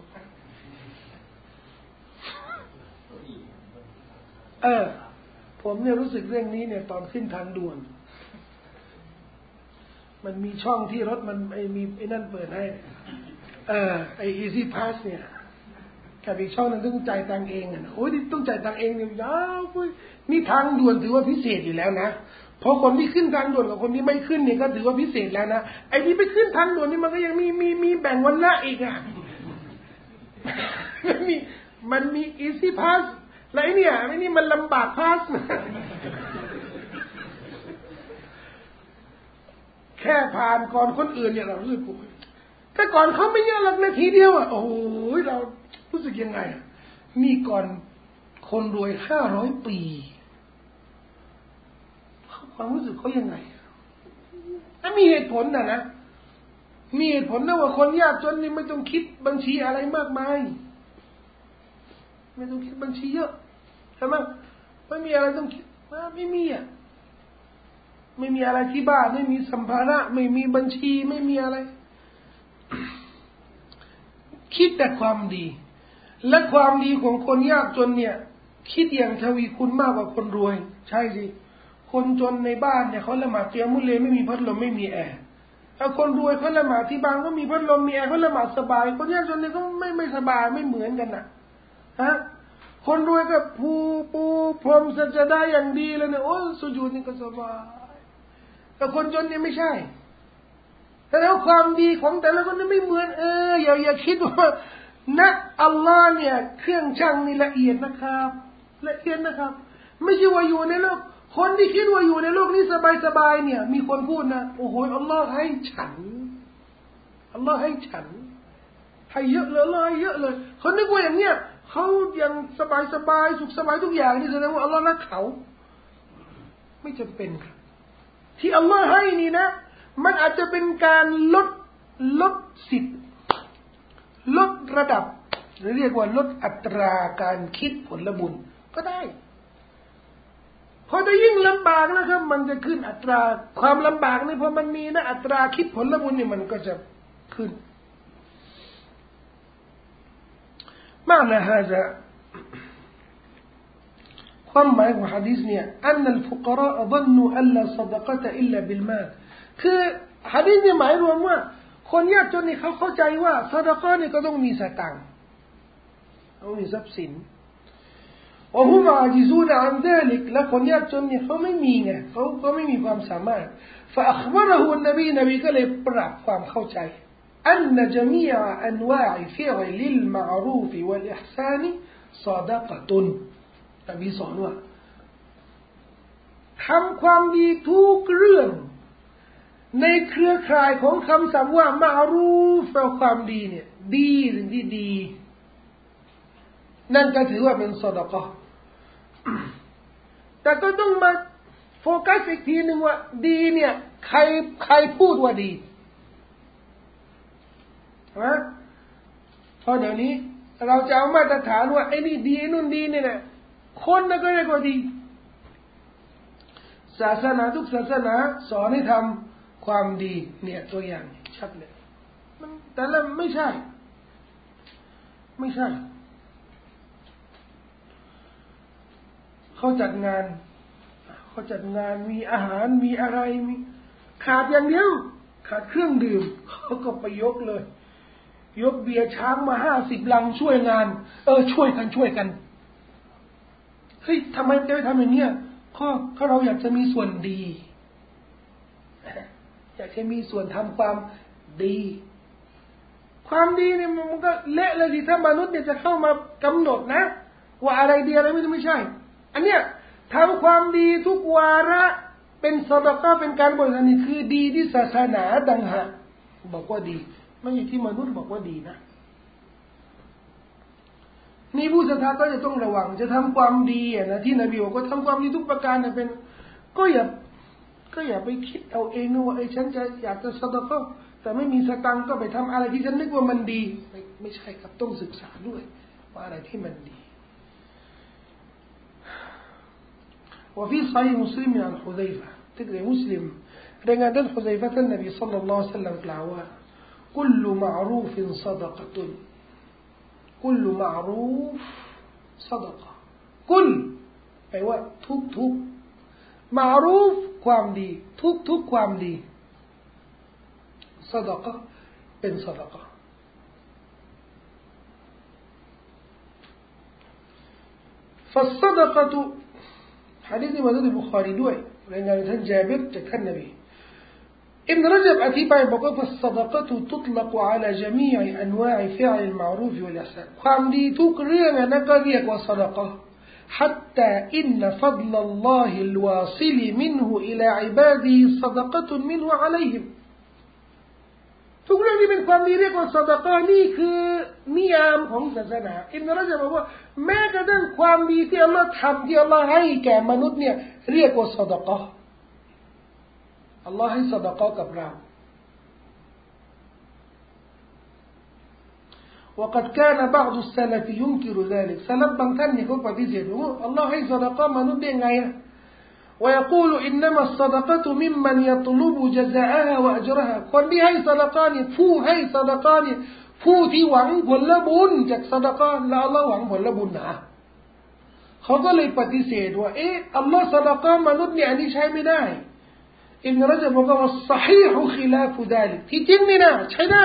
เออผมเนี่ยรู้สึกเรื่องนี้เนี่ยตอนขึ้นทางด่วนมันมีช่องที่รถมันไอ้มีไอ้นั่นเปิดให้เออไอ้ Easy Pass เนี่ยกับอีกช่องนึงต้องจ่ายตังค์เองอ่ะโอ้ยต้องจ่ายตังค์เองเนี่ยยาวเว้ยนี่ทางด่วนถือว่าพิเศษอยู่แล้วนะเพราะคนที่ขึ้นทางด่วนกับคนที่ไม่ขึ้นเนี่ยก็ถือว่าพิเศษแล้วนะไอ้ที่ไปขึ้นทางด่วนนี่มันก็ยังมีมีมีแบ่งวันละอีกอ่ะมันมีมันมี Easy Pass แล้วไอ้เนี่ยไอ้นี่มันลำบากพาสแค่ผ่านก่อนคนอื่นเนี่ยเรารู้สึกแต่ก่อนเขาไม่เยอะหรอกนาทีเดียวอ่ะโอ้ยเรารู้สึกยังไงอ่ะนี่ก่อนคนรวยห้าร้อยปีความรู้สึกเขายังไงถ้ามีเหตุผลนะนะมีเหตุผลนะว่าคนยากจนนี่ไม่ต้องคิดบัญชีอะไรมากมายไม่ต้องคิดบัญชีเยอะใช่ไหมไม่มีอะไรต้องคิดไม่มีอ่ะไม่มีอะไรที่บ้านไม่มีสัมภาระไม่มีบัญชีไม่มีอะไรคิดแต่ความดีและความดีของคนยากจนเนี่ยคิดอย่างทวีคูณมากกว่าคนรวยใช่สิคนจนในบ้านเนี่ยเขาละหมาดเตียมุลเลไม่มีพัดลมไม่มีแอร์ถ้าคนรวยเขาละหมาดที่บ้านก็มีพัดลมมีแอร์เขาละหมาดสบายคนยากจนเนี่ยก็ไม่ไม่สบายไม่เหมือนกันนะฮะคนรวยก็ปูปูพรมสัจได้อย่างดีเลยเนี่ยโอ้สุญูดนี่ก็สบายแต่คนจนเนี่ยไม่ใช่แต่แล้วความดีของแต่ละคนนี่ไม่เหมือนเอออย่าอย่าคิดว่านะอัลลอฮ์เนี่ยเครื่องช่างนี่ละเอียดนะครับละเอียดนะครับไม่ใช่ว่าอยู่ในโลกคนที่คิดว่าอยู่ในโลกนี้สบายๆเนี่ยมีคนพูดนะโอ้โหอัลลอฮ์ให้ฉันอัลลอฮ์ให้ฉันให้เยอะเลยอัลลอฮ์ให้เยอะเลยเขานึกว่าอย่างเนี้ยเขายังสบายๆสุขสบายทุกอย่างนี่แสดงว่าอัลลอฮ์รักเขาไม่จำเป็นครับที่อัลลอฮ์ให้นี่นะมันอาจจะเป็นการลดลดสิทธิ์ลดระดับหรือเรียกว่าลดอัตราการคิดผลบุญก็ได้พอจะยิ่งลำบากนะครับมันจะขึ้นอัตราความลำบากนี่พอมันมีนะอัตราคิดผลบุญนี่มันก็จะขึ้นมานะฮะจะความหมายของหะดีษเนี่ยอันนัลฟุกราะظنوا أن لا صدقة إلا بالمالคือหะดีษเนี่ยหมายรวมว่าคนยากจนนี่เขาเข้าใจว่าซอดะกอนี่ก็ต้องมีสตางค์ต้องมีทรัพย์สินว่าฮุมอาจิซูนอันเดลิกและคนยากจนเนี่ยเขาไม่มีไงเขาเขาไม่มีความสามารถฟะอัคบะเราะฮูนนบีนบีก็เลยปรับความเข้าใจอันนะจามีอะอันวาอิฟิอลิลมะอรูฟวัลอิห์ซานซอดะกะตุนนบีสอนว่าทำความดีทุกเรื่องในเครือข่ายของคำสั่งว่ามะอรูฟแปลความดีเนี่ยดีสิ่งที่ดีนั่นก็ถือว่าเป็นซอดะกอฮ์แต่ก็ต้องมาโฟกัสอีกทีหนึ่งว่าดีเนี่ยใครใครพูดว่าดีนะเพราะเดี๋ยวนี้เราจะเอามาตรฐานว่าไอ้นี่ดีนู่นดีเนี่ยนะคนนั้นก็เรียกว่าดีศาสนาทุกศาสนาสอนให้ทำความดีเนี่ยตัวอย่างชัดเลยมันแต่ละไม่ใช่ไม่ใช่เขาจัดงานเขาจัดงานมีอาหารมีอะไรมีขาดอย่างเดียวขาดเครื่องดื่มเขาก็ไปยกเลยยกเบียร์ช้างมาห้าสิบลังช่วยงานเออช่วยกันช่วยกันเฮ้ยทำไมจะไปทำอย่างเงี้ยก็เพราะเราอยากจะมีส่วนดีอยากจะมีส่วนทำความดีความดีเนี่ยมันก็เละเลยสิถ้ามนุษย์เนี่ยจะเข้ามากำหนดนะว่าอะไรดีอะไรไม่ไม่ใช่อันเนี้ยทำความดีทุกวาระเป็นซอดะกอฮ์เป็นการบริจาคนี่คือดีที่ศาสนาดังหากบอกว่าดีไม่ใช่ที่มนุษย์บอกว่าดีนะนี่ผู้ศรัทธาก็จะต้องระวังจะทำความดีนะที่นบีบอกว่าทำความดีทุกประการเนี่ยเป็นก็อย่าก็อย่าไปคิดเอาเองว่าไอ้ฉันจะอยากจะซอดะกอฮ์แต่ไม่มีสตังค์ก็ไปทำอะไรที่ฉันนึกว่ามันดีไม่ไม่ใช่ครับต้องศึกษาด้วยว่าอะไรที่มันดี وفي صحيح مسلم عن حذيفة تقرأ مسلم رجع حذيفة النبي صلى الله عليه وسلم كلاوا كل معروف صدقة كل معروف صدقة كلแปลว่าทุกทุกมารูฟความดีทุกทุกความดีซะดะกะห์เป็นซะดะกะห์فالصدقة حديث ما ذكر البخاريด้วยรายงานท่านญาบิรจากท่านนบีابن رجبอธิบายบอกว่า فالصدقة تطلق على جميع أنواع فعل المعروف والإحسان ความดีทุกเรื่องนั้นก็เรียกว่าซะดะกะห์حتى إن فضل الله الواصل منه إلى عباده صدقة منه عليهم ทุกเรื่องที่เป็นความดีเรียกว่าซะดะกะห์นี่คือนิยามของศาสนาอิบนุรจะบอกว่าแม้กระทั่งความดีที่อัลลอฮ์ทำที่อัลลอฮ์ให้แก่มนุษย์เนี่ยเรียกว่าซะดะกะห์อัลลอฮ์ให้ซะดะกะห์กับเราوقد كان بعض السلف ينكر ذلك سلفบางท่านเนี่ยเขาปฏิเสธว่าอัลลอฮ์ให้ซะดะกะห์มนุษย์ได้ไงอ่ะ ويقول إنما الصدقة ممن يطلب جزاءها وأجرها คนที่ให้ซะดะกะห์เนี่ยผู้ให้ซะดะกะห์เนี่ยผู้ที่หวังผลบุญจากซะดะกะห์และอัลลอฮ์หวังผลบุญนะเขาก็เลยปฏิเสธว่าเอออัลลอฮ์ซะดะกะห์มนุษย์เนี่ยอันนี้ใช้ไม่ได้อิบนุรจะบอกว่าصحيح خلاف ذلك ที่จริงนี่นะใช้ได้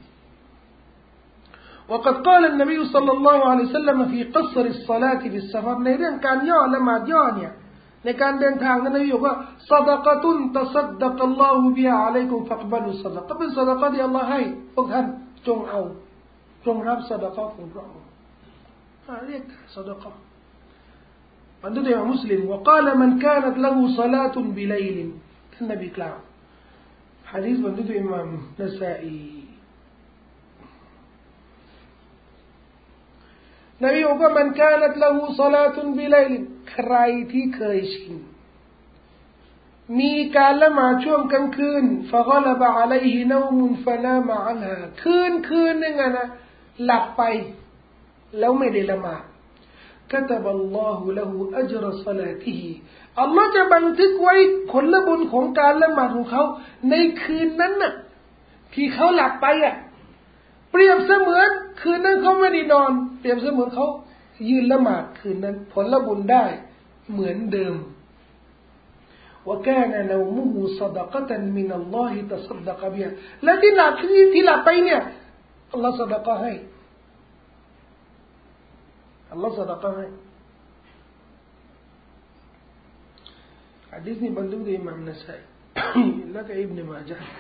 وقد قال النبي صلى الله عليه وسلم في قصر الصلاة في السفر ในเรื่องการย่อละหมาดย่อเนี่ยในการเดินทางนั้นนบีบอกว่าซะดะกะตุนตัซัดดะกัลลอฮุบิฮาอะลัยกุมฟักบัลุซะดะกะห์เป็นซะดะกะห์ที่อัลเลาะห์ให้พวกท่านจงเอาจงรับซะดะกะห์ของพระองค์เรียกซะดะกะห์อันนี้ในมุสลิม وقال من كانت له صلاة بليل ท่านนบีกล่าวหะดีษบันทึกโดยอิหม่ามนะซาอีนบีบอกว่ามันกานัตละหูศอลาตุนบิลัยลินใครที่เคยชินมีการละหมาดช่วงกลางคืนฟะฆลบะอะลัยฮินอมุนฟะนามะอันฮาคืนคืนนึงนะหลับไปแล้วไม่ได้ละหมาดกะตะบัลลอฮุละหูอัจรศอลาติฮิอัลลอฮ์จะบันทึกไว้ผลบุญของการละหมาดของเขาในคืนนั้นน่ะที่เขาหลับไปอ่ะเปรียบเสมือนคืนนั้นเขาไม่ได้นอนเปรียบเสมือนเขายืนละหมาดคืนนั้นผลบุญได้เหมือนเดิมว่าแกนนาวมุฮูซะดะกะตันมินัลลอฮิตัศดะกะบิฮาและที่หลับที่ที่หลับไปเนี่ยอัลลอฮ์ซะดะกะห์ให้อัลลอฮ์ซะดะกะห์ให้หะดีษนี้บรรลุโดยอิหม่ามนะซาอีและก็อิบนุมาญะห์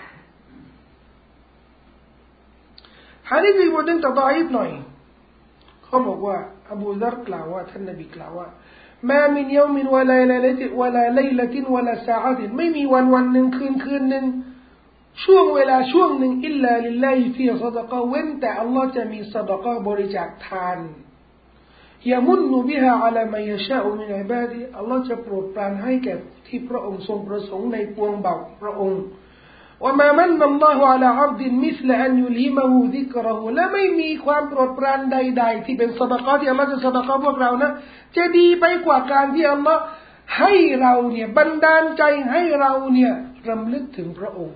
หะดีษอีกบทหนึ่งแต่ฎออีฟหน่อยเขาบอกว่าอบูซัรกล่าวว่าท่านนบีกล่าวว่ามามินยอมินวะลาไลละติวะลาไลละตินวะลาซาอะตินไม่มีวันวันหนึ่งคืนคืนหนึ่งช่วงเวลาช่วงหนึ่งอิลลาลิลลาฮิฟีซะดะกะห์เว้นแต่อัลลอฮ์จะมีซะดะกะห์บริจาคทานยะมุนนุบิฮาอะลามันยะชาอมินอิบาดิอัลลอฮ์จะโปรดปรานให้แก่ที่พระองค์ทรงประสงค์ในปวงเบาพระองค์وما من الله على عبد مثل أن يلهمه ذكره และไม่มีความโปรดปรานใดๆที่เป็นซะดะกะห์ที่อัลเลาะห์จะซะดะกะห์พวกเรานะจะดีไปกว่าการที่อัลเลาะห์ให้เราเนี่ยบันดาลใจให้เราเนี่ยรำลึกถึงพระองค์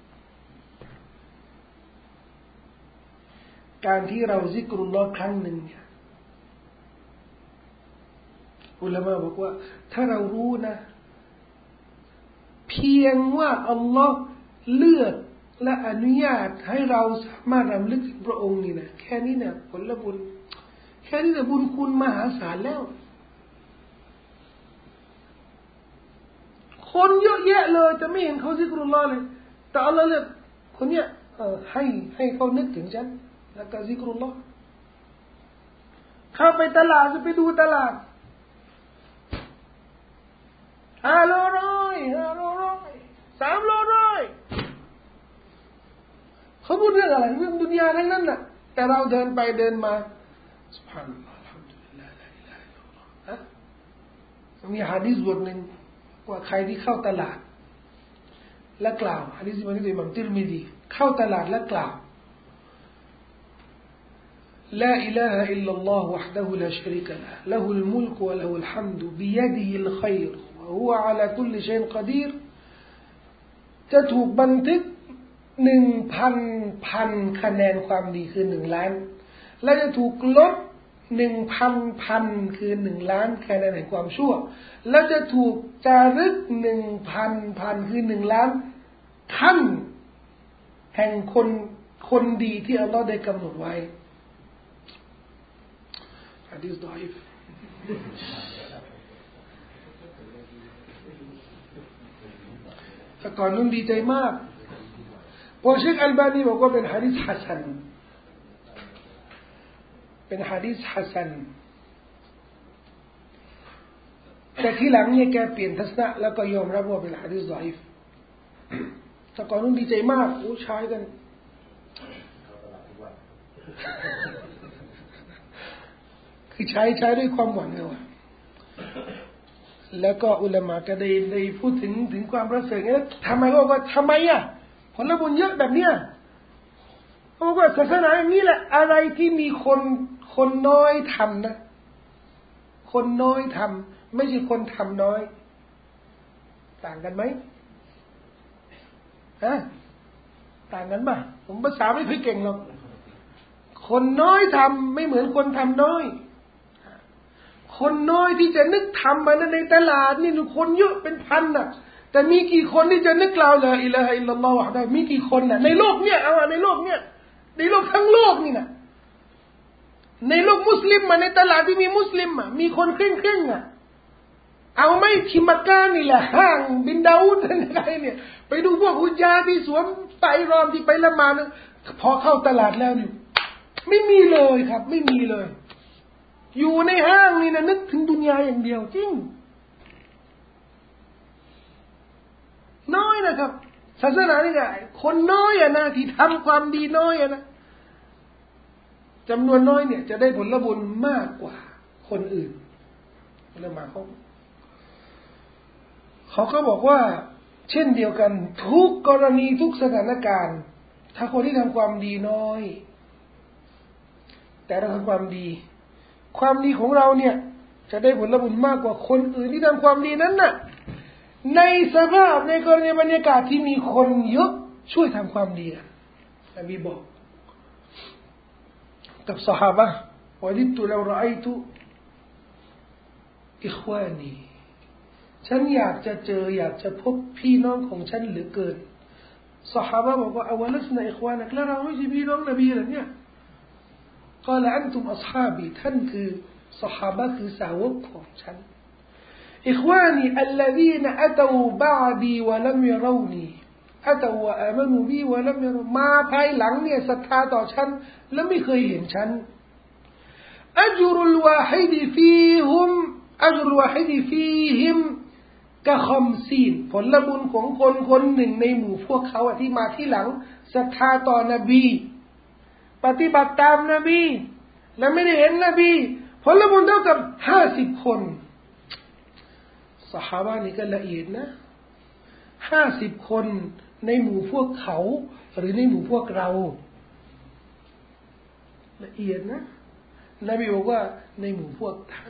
การที่เราซิกรุลลอฮ์ครั้งหนึ่งเนี่ยอุลามะบอกว่าถ้าเรารู้นะเพียงว่าอัลลอฮ์เลือกและอนุญาตให้เราสามารถรำลึกถึงพระองค์นี่นะแค่นี้เนี่ยผลบุญแค่นี้เนี่ยบุญคุณมหาศาลแล้วคนเยอะแยะเลยแต่ไม่เห็นเขาซิกรุลลอฮ์เลยแต่อัลลอฮ์เลือกคนเนี้ยเออให้ให้เขานึกถึงฉันแล้วก็ซิกรุลลอฮ์เข้าไปตลาดจะไปดูตลาดห้าโลร้อยห้าโลร้อยสามโลร้อยเขาพูดเรื่องอะไรเรื่องดุนยาทั้งนั้นน่ะแต่เราเดินไปเดินมาซุบฮานัลลอฮ์อัลฮัมดุลิลลาฮ์ลาอิลาฮะอิลลัลลอฮ์ฮะมีหะดีษบทหนึ่งว่าใครที่เข้าตลาดและกล่าวหะดีษมันที่อิหม่ามติรมิซีเข้าตลาดและกล่าวلا إله إلا الله وحده لا شريك له له الملك وله الحمد بيده الخير ฮุวะอะลากุลลิชัยอินกอดีรจะถูกบันทึกหนึ่งพันพันคะแนนความดีคือหนึ่งล้านและจะถูกลบหนึ่งพันพันคือหนึ่งล้านคะแนนแห่งความชั่วและจะถูกจารึกหนึ่งพันพันคือหนึ่งล้านขั้นแห่งคนคนดีที่อัลลอฮ์ได้กำหนดไว้หะดีษฎออีฟแต่ก่อนนู้นดีใจมากพอเชคอัลบานีบอกว่าเป็นหะดีษฮัสซันเป็นหะดีษฮัสซันแต่ที่หลังเนี่ยแกเปลี่ยนทัศนะแล้วก็ยอมรับว่าเป็นหะดีษฎออีฟแต่ก่อนนู้นดีใจมากโอ้ใช้กันคือใช้ใช้ด้วยความหวังเลยว่ะแล้วก็อุลามะก็ได้ได้พูดถึงถึงความประเสริฐเนี่ยทำไมเขาบอกว่าทำไมอ่ะผลบุญเยอะแบบเนี้ยเขาบอกว่าศาสนาอย่างนี้แหละอะไรที่มีคนคนน้อยทำนะคนน้อยทำไม่ใช่คนทำน้อยต่างกันไหมฮะต่างกันป่ะผมภาษาไม่ค่อยเก่งหรอกคนน้อยทำไม่เหมือนคนทำน้อยคนน้อยที่จะนึกทำมาในตลาดนี่คนเยอะเป็นพันน่ะแต่มีกี่คนที่จะนึกกล่าวละอิลาฮะอิลลัลลอฮ์วะฮ์ได้มีกี่คนน่ะในโลกเนี่ยเอาในโลกเนี่ยในโลกทั้งโลกนี่น่ะในโลกมุสลิมมาในตลาดที่มีมุสลิมอ่ะมีคนครึ่งครึ่งอ่ะเอาไม่ที่มักกะนี่แหละห้างบินดาอูดอะไรเนี่ยไปดูพวกฮุญญาที่สวมไตรรอมที่ไปละหมาดพอเข้าตลาดแล้วนี่ไม่มีเลยครับไม่มีเลยอยู่ในห้างนี่นะนึกถึงดุนยาอย่างเดียวจริงน้อยนะครับศาสนานี่ไงคนน้อยอะนะที่ทำความดีน้อยอะนะจำนวนน้อยเนี่ยจะได้ผลบุญมากกว่าคนอื่นเรื่องมาเขาเขาก็บอกว่าเช่นเดียวกันทุกกรณีทุกสถานการณ์ถ้าคนที่ทำความดีน้อยแต่เราทำความดีความดีของเราเนี่ยจะได้ผลบุญมากกว่าคนอื่นที่ทำความดีนั้นน่ะในสภาพในกรณีบรรยากาศที่มีคนเยอะช่วยทำความดีกันนบีบอกกับซอฮาบะห์วะดิตุลาเราะอัยตุอิควานีฉันอยากจะเจออยากจะพบพี่น้องของฉันเหลือเกินซอฮาบะห์บอกว่าอวลัสนะอิควานักแล้วเราไม่ใช่พี่น้องนบีเหรอเนี่ยقال أنتم أصحابي ท่านคือซอฮาบะห์คือสาวกของฉัน إخواني الذين أتوا بعدي ولم يروني أتوا وآمنوا بي ولم يروا มาภายหลังเนี่ยศรัทธาต่อฉันและไม่เคยเห็นฉัน أجر الواحد فيهم أجر الواحد فيهم كخمسين ผลบุญของคนคนหนึ่งในหมู่พวกเขาที่มาที่หลังศรัทธาต่อนบีปฏิบัติตามนบีและไม่ได้เห็นนบีผลบุญเท่ากับห้าสิบคนซอฮาบะห์นี่ก็ละเอียดนะห้าสิบคนในหมู่พวกเขาหรือในหมู่พวกเราละเอียดนะนบีบอกว่าในหมู่พวกท่าน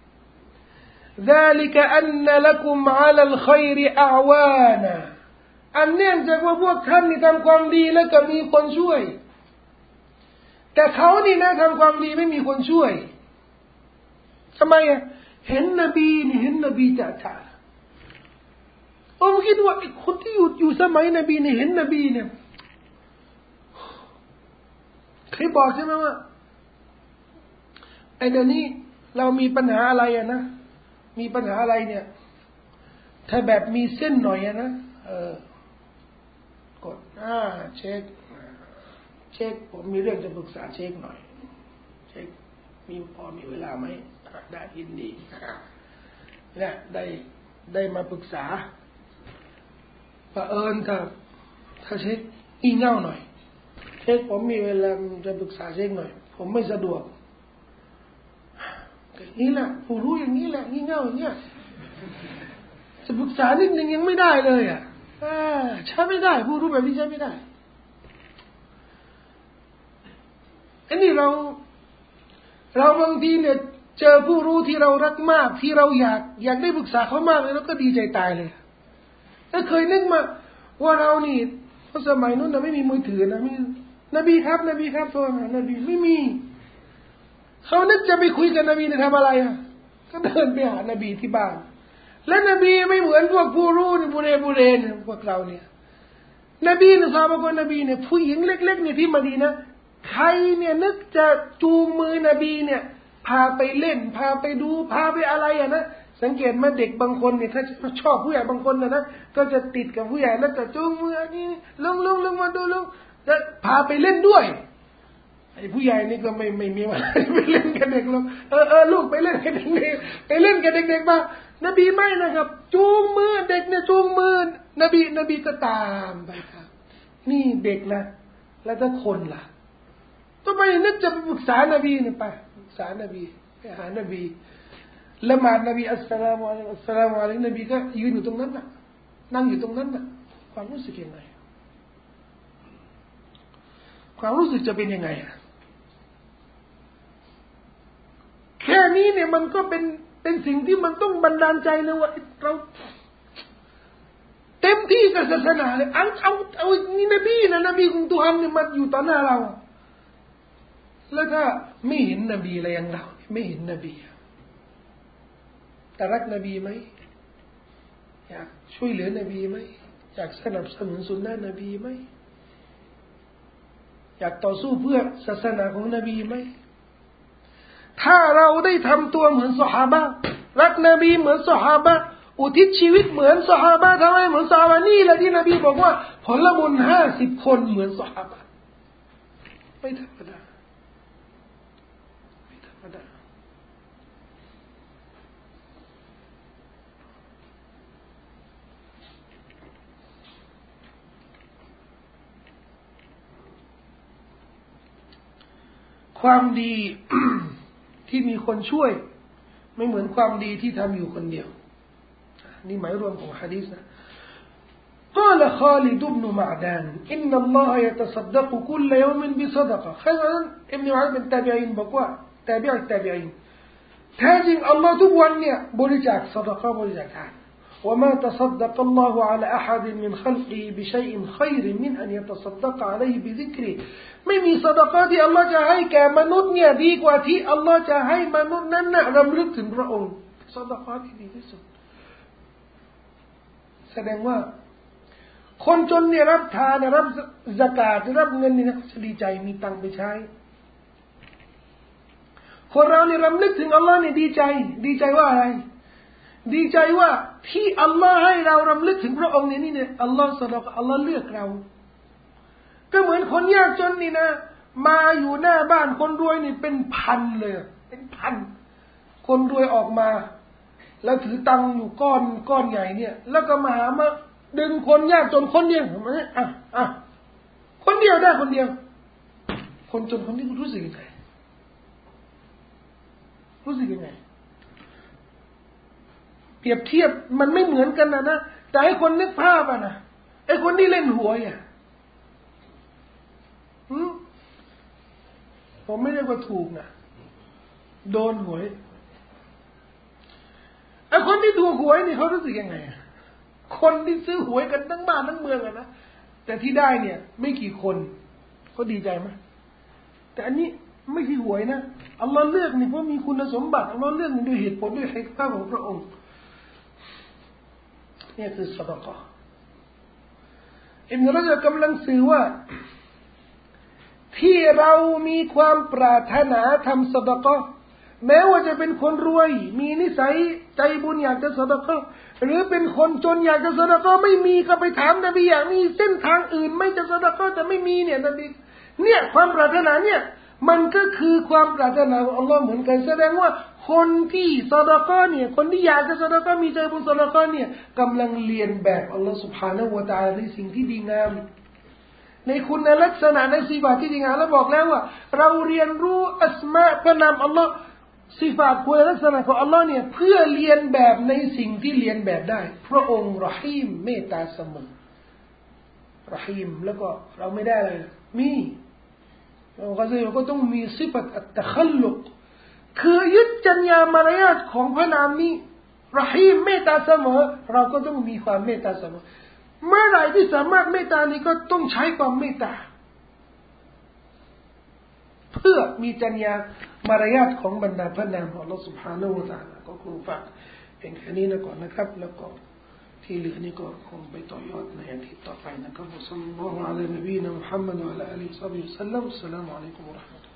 ذلك أن لكم على الخير أعوانا อันเนื่องจากว่าพวกท่านนี่ทำความดีแล้วก็มีคนช่วยแต่เขานี่นะทำความดีไม่มีคนช่วยทำไมอ่ะเห็นนบีนี่เห็นนบีจ่าจ่าผมคิดว่าไอ้คนที่อยู่อยู่สมัยนบีนี่เห็นนบีเนี่ยเคยบอกใช่ไหมว่าไอ้เดี๋ยวนี้เรามีปัญหาอะไรอ่ะนะมีปัญหาอะไรเนี่ยถ้าแบบมีเส้นหน่อยอะนะเออกดอ่าเช็คเช็คผมมีเรื่องจะปรึกษาเช็คหน่อยเช็คมีพอมีเวลาไหมได้ยินดีเนี่ยได้ได้มาปรึกษาเผอิญถ้าถ้าเช็คอีเง่าหน่อยเช็คผมมีเวลาจะปรึกษาเช็คหน่อยผมไม่สะดวกนี่แหละผู้รู้อย่างนี้แหละงี่เง่าอย่างเงี้ยจะปรึกษานิดนึงยังไม่ได้เลยอ่ะใช้ไม่ได้ผู้รู้แบบนี้ใช้ไม่ได้อันนี้เราเราบางทีเนี่ยเจอผู้รู้ที่เรารักมากที่เราอยากอยากได้ปรึกษาเขามากเลยแล้วก็ดีใจตายเลยแล้วเคยนึกมาว่าเรานี่เพราะสมัยนู้นเราไม่มีมือถือนะมีนบีครับนบีครับโทรหานบีไม่มีเขานึกจะไปคุยกับนบีเนี่ยทำอะไรอ่ะก็เดินไปหานบีที่บ้านและนบีไม่เหมือนพวกผู้รู้นี่บุเรบุเรนพวกเราเนี่ยนบีเนี่ยซอฮาบะห์นบีเนี่ยผู้หญิงเล็กๆเนี่ยที่มะดีนะห์ใครเนี่ยนึกจะจูงมือนบีเนี่ยพาไปเล่นพาไปดูพาไปอะไรอ่ะนะสังเกตไหมเด็กบางคนเนี่ยถ้าชอบผู้ใหญ่บางคนนะนะก็จะติดกับผู้ใหญ่แล้วก็จูงมือนี่ลุงลุงลุงมาดูลุงแล้วพาไปเล่นด้วยไอ้ผู้ใหญ่นี่ก็ไม่ไม่มีว่าไปเล่นกับเด็กหรอกเออเออลูกไปเล่นกับเด็กไปเล่นกับเด็กๆบ้างนบีไม่นะครับจูงมือเด็กเนี่ยจูงมือนบีนบีก็ตามไปครับนี่เด็กนะแล้วถ้าคนล่ะทำไมนึกจะปรึกษานบีเนี่ยไปปรึกษานบีไปหานบีละหมาดนบีอัสสลามุอะลัยฮิอัสสลามุอะลัยฮินบีก็ยืนอยู่ตรงนั้นน่ะนั่งอยู่ตรงนั้นน่ะความรู้สึกยังไงความรู้สึกจะเป็นยังไงอ่ะแค่นี้เนี่ยมันก็เป็นเป็นสิ่งที่มันต้องบันดาลใจนะว่าเราเต็มที่กับศาสนาเลยเอาเอาเอานี่นบีนะนบีของตุฮันเนี่ยมาอยู่ต่อหน้าเราแล้วถ้าไม่เห็นนบีอะไรอย่างเราไม่เห็นนบีแต่รักนบีไหมอยากช่วยเหลือนบีไหมอยากสนับสนุนสุนนะนบีไหมอยากต่อสู้เพื่อศาสนาของนบีไหมถ้าเราได้ทำตัวเหมือนซอฮาบะห์รักนบีเหมือนซอฮาบะห์อุทิศชีวิตเหมือนซอฮาบะห์ทำไมเหมือนซอฮาบะห์นี่แหละที่นบีบอกว่าผลบุญห้าสิบคนเหมือนซอฮาบะห์ไม่ธรรมดาไม่ธรรมดาความดี ที่มีคนช่วยไม่เหมือนความดีที่ทำอยู่คนเดียวนี่หมายรวมของหะดีษนะ قال خالد بن معدان إن الله يتصدق كل يوم بصدقة خالد ابن معدانเป็นตาบีอีนบอกว่าตาบีอีตาบีอีนแท้จริงอัลลอฮ์ทุกวันเนี่ยบริจาคซะดะกะห์บริจาคทาน وما تصدق الله على أحد من خلقه بشيء خير من أن يتصدق عليه بذكره ไม่มีซะดะกะห์ที่อัลลอฮ์จะให้แก่มนุษย์เนี่ยดีกว่าที่อัลลอฮ์จะให้มนุษย์นั้นน่ะรำลึกถึงพระองค์ซะดะกะห์ที่ดีที่สุดแสดงว่าคนจนเนี่ยรับทานรับซะกาตรับเงินนี่นะจะดีใจมีตังค์ไปใช้คนเราเนี่ยรำลึกถึงอัลลอฮ์เนี่ยดีใจดีใจว่าอะไรดีใจว่าที่อัลลอฮ์ให้เรารำลึกถึงพระองค์เนี่ยนี่เนี่ยอัลลอฮ์สะดอกอัลลอฮ์เลือกเราก็เหมือนคนยากจนนี่นะมาอยู่หน้าบ้านคนรวยนี่เป็นพันเลยเป็นพันคนรวยออกมาแล้วถือตังค์อยู่ก้อนก้อนใหญ่เนี่ยแล้วก็มาหามาดึงคนยากจนคนเดียวมาเนี่ยอ่ะอ่ะคนเดียวได้คนเดียวคนจนคนนี้รู้สึกยังไงรู้สึกยังไงเปรียบเทียบมันไม่เหมือนกันนะนะแต่ให้คนนึกภาพอ่ะนะไอ้คนที่เล่นหวยอ่ะหืมผมไม่ได้ว่าถูกนะโดนหวยไอ้คนที่ถูกหวยนี่เขารู้สึกยังไงคนที่ซื้อหวยกันทั้งบ้านทั้งเมืองอะนะแต่ที่ได้เนี่ยไม่กี่คนเขาดีใจไหมแต่อันนี้ไม่ใช่หวยนะอัลลอฮ์เลือกนี่เพราะมีคุณสมบัติอัลลอฮ์เลือกนี่ด้วยเหตุผลด้วยฮิกมะห์ของพระองค์นี่คือซะดะกะห์อิบนุระญะบกำลังสื่อว่าที่เรามีความปรารถนาทำซะดะกะห์แม้ว่าจะเป็นคนรวยมีนิสัยใจบุญอยากจะซะดะกะห์หรือเป็นคนจนอยากจะซะดะกะห์ไม่มีก็ไปถามนบีอยากมีเส้นทางอื่นไม่จะซะดะกะห์แต่ไม่มีเนี่ยนบีเนี่ยความปรารถนาเนี่ยมันก็คือความปรารถนาของอัลลอฮ์เหมือนกันแสดงว่าคนที่ซะดะกะห์เนี่ยคนที่อยากจะซะดะกะห์มีใจบุญซะดะกะห์เนี่ยกำลังเรียนแบบอัลลอฮ์ سبحانه และ تعالى ในสิ่งที่ดีงามในคุณลักษณะในสิฟาตที่ดีงามแล้วบอกแล้วว่าเราเรียนรู้อัสมาพระนามอัลลอฮ์สิฟาตคุณลักษณะของอัลลอฮ์เนี่ยเพื่อเรียนแบบในสิ่งที่เรียนแบบได้พระองค์รอฮีมเมตตาเสมอรอฮีมแล้วก็เราไม่ได้อะไรมีเราก็จะก็ต้องมีสิฟาตอัตตะคัลลุกคือยึดจรรยามารยาทของพระนามนี้รหีมเมตตาเสมอเราก็ต้องมีความเมตตาเสมอเมื่อไหร่ที่สามารถเมตตานี้ก็ต้องใช้ความเมตตาเพื่อมีจรรยามารยาทของบรรดาพระนามของอัลเลาะห์ซุบฮานะฮูวะตะอาลาก็คงฝากเพียงแค่นี้นะก่อนนะครับแล้วก็ที่เหลือนี่ก็คงไปต่อยอดในอาทิตย์ต่อไปนะครับอัสลอฮุอะลัยฮิวะซัลลัมมุฮัมมัดวะอะลาอาลีฮิวะซัลลัมอัสสลามุอะลัยกุมวะเราะห์มะตุลลอฮ์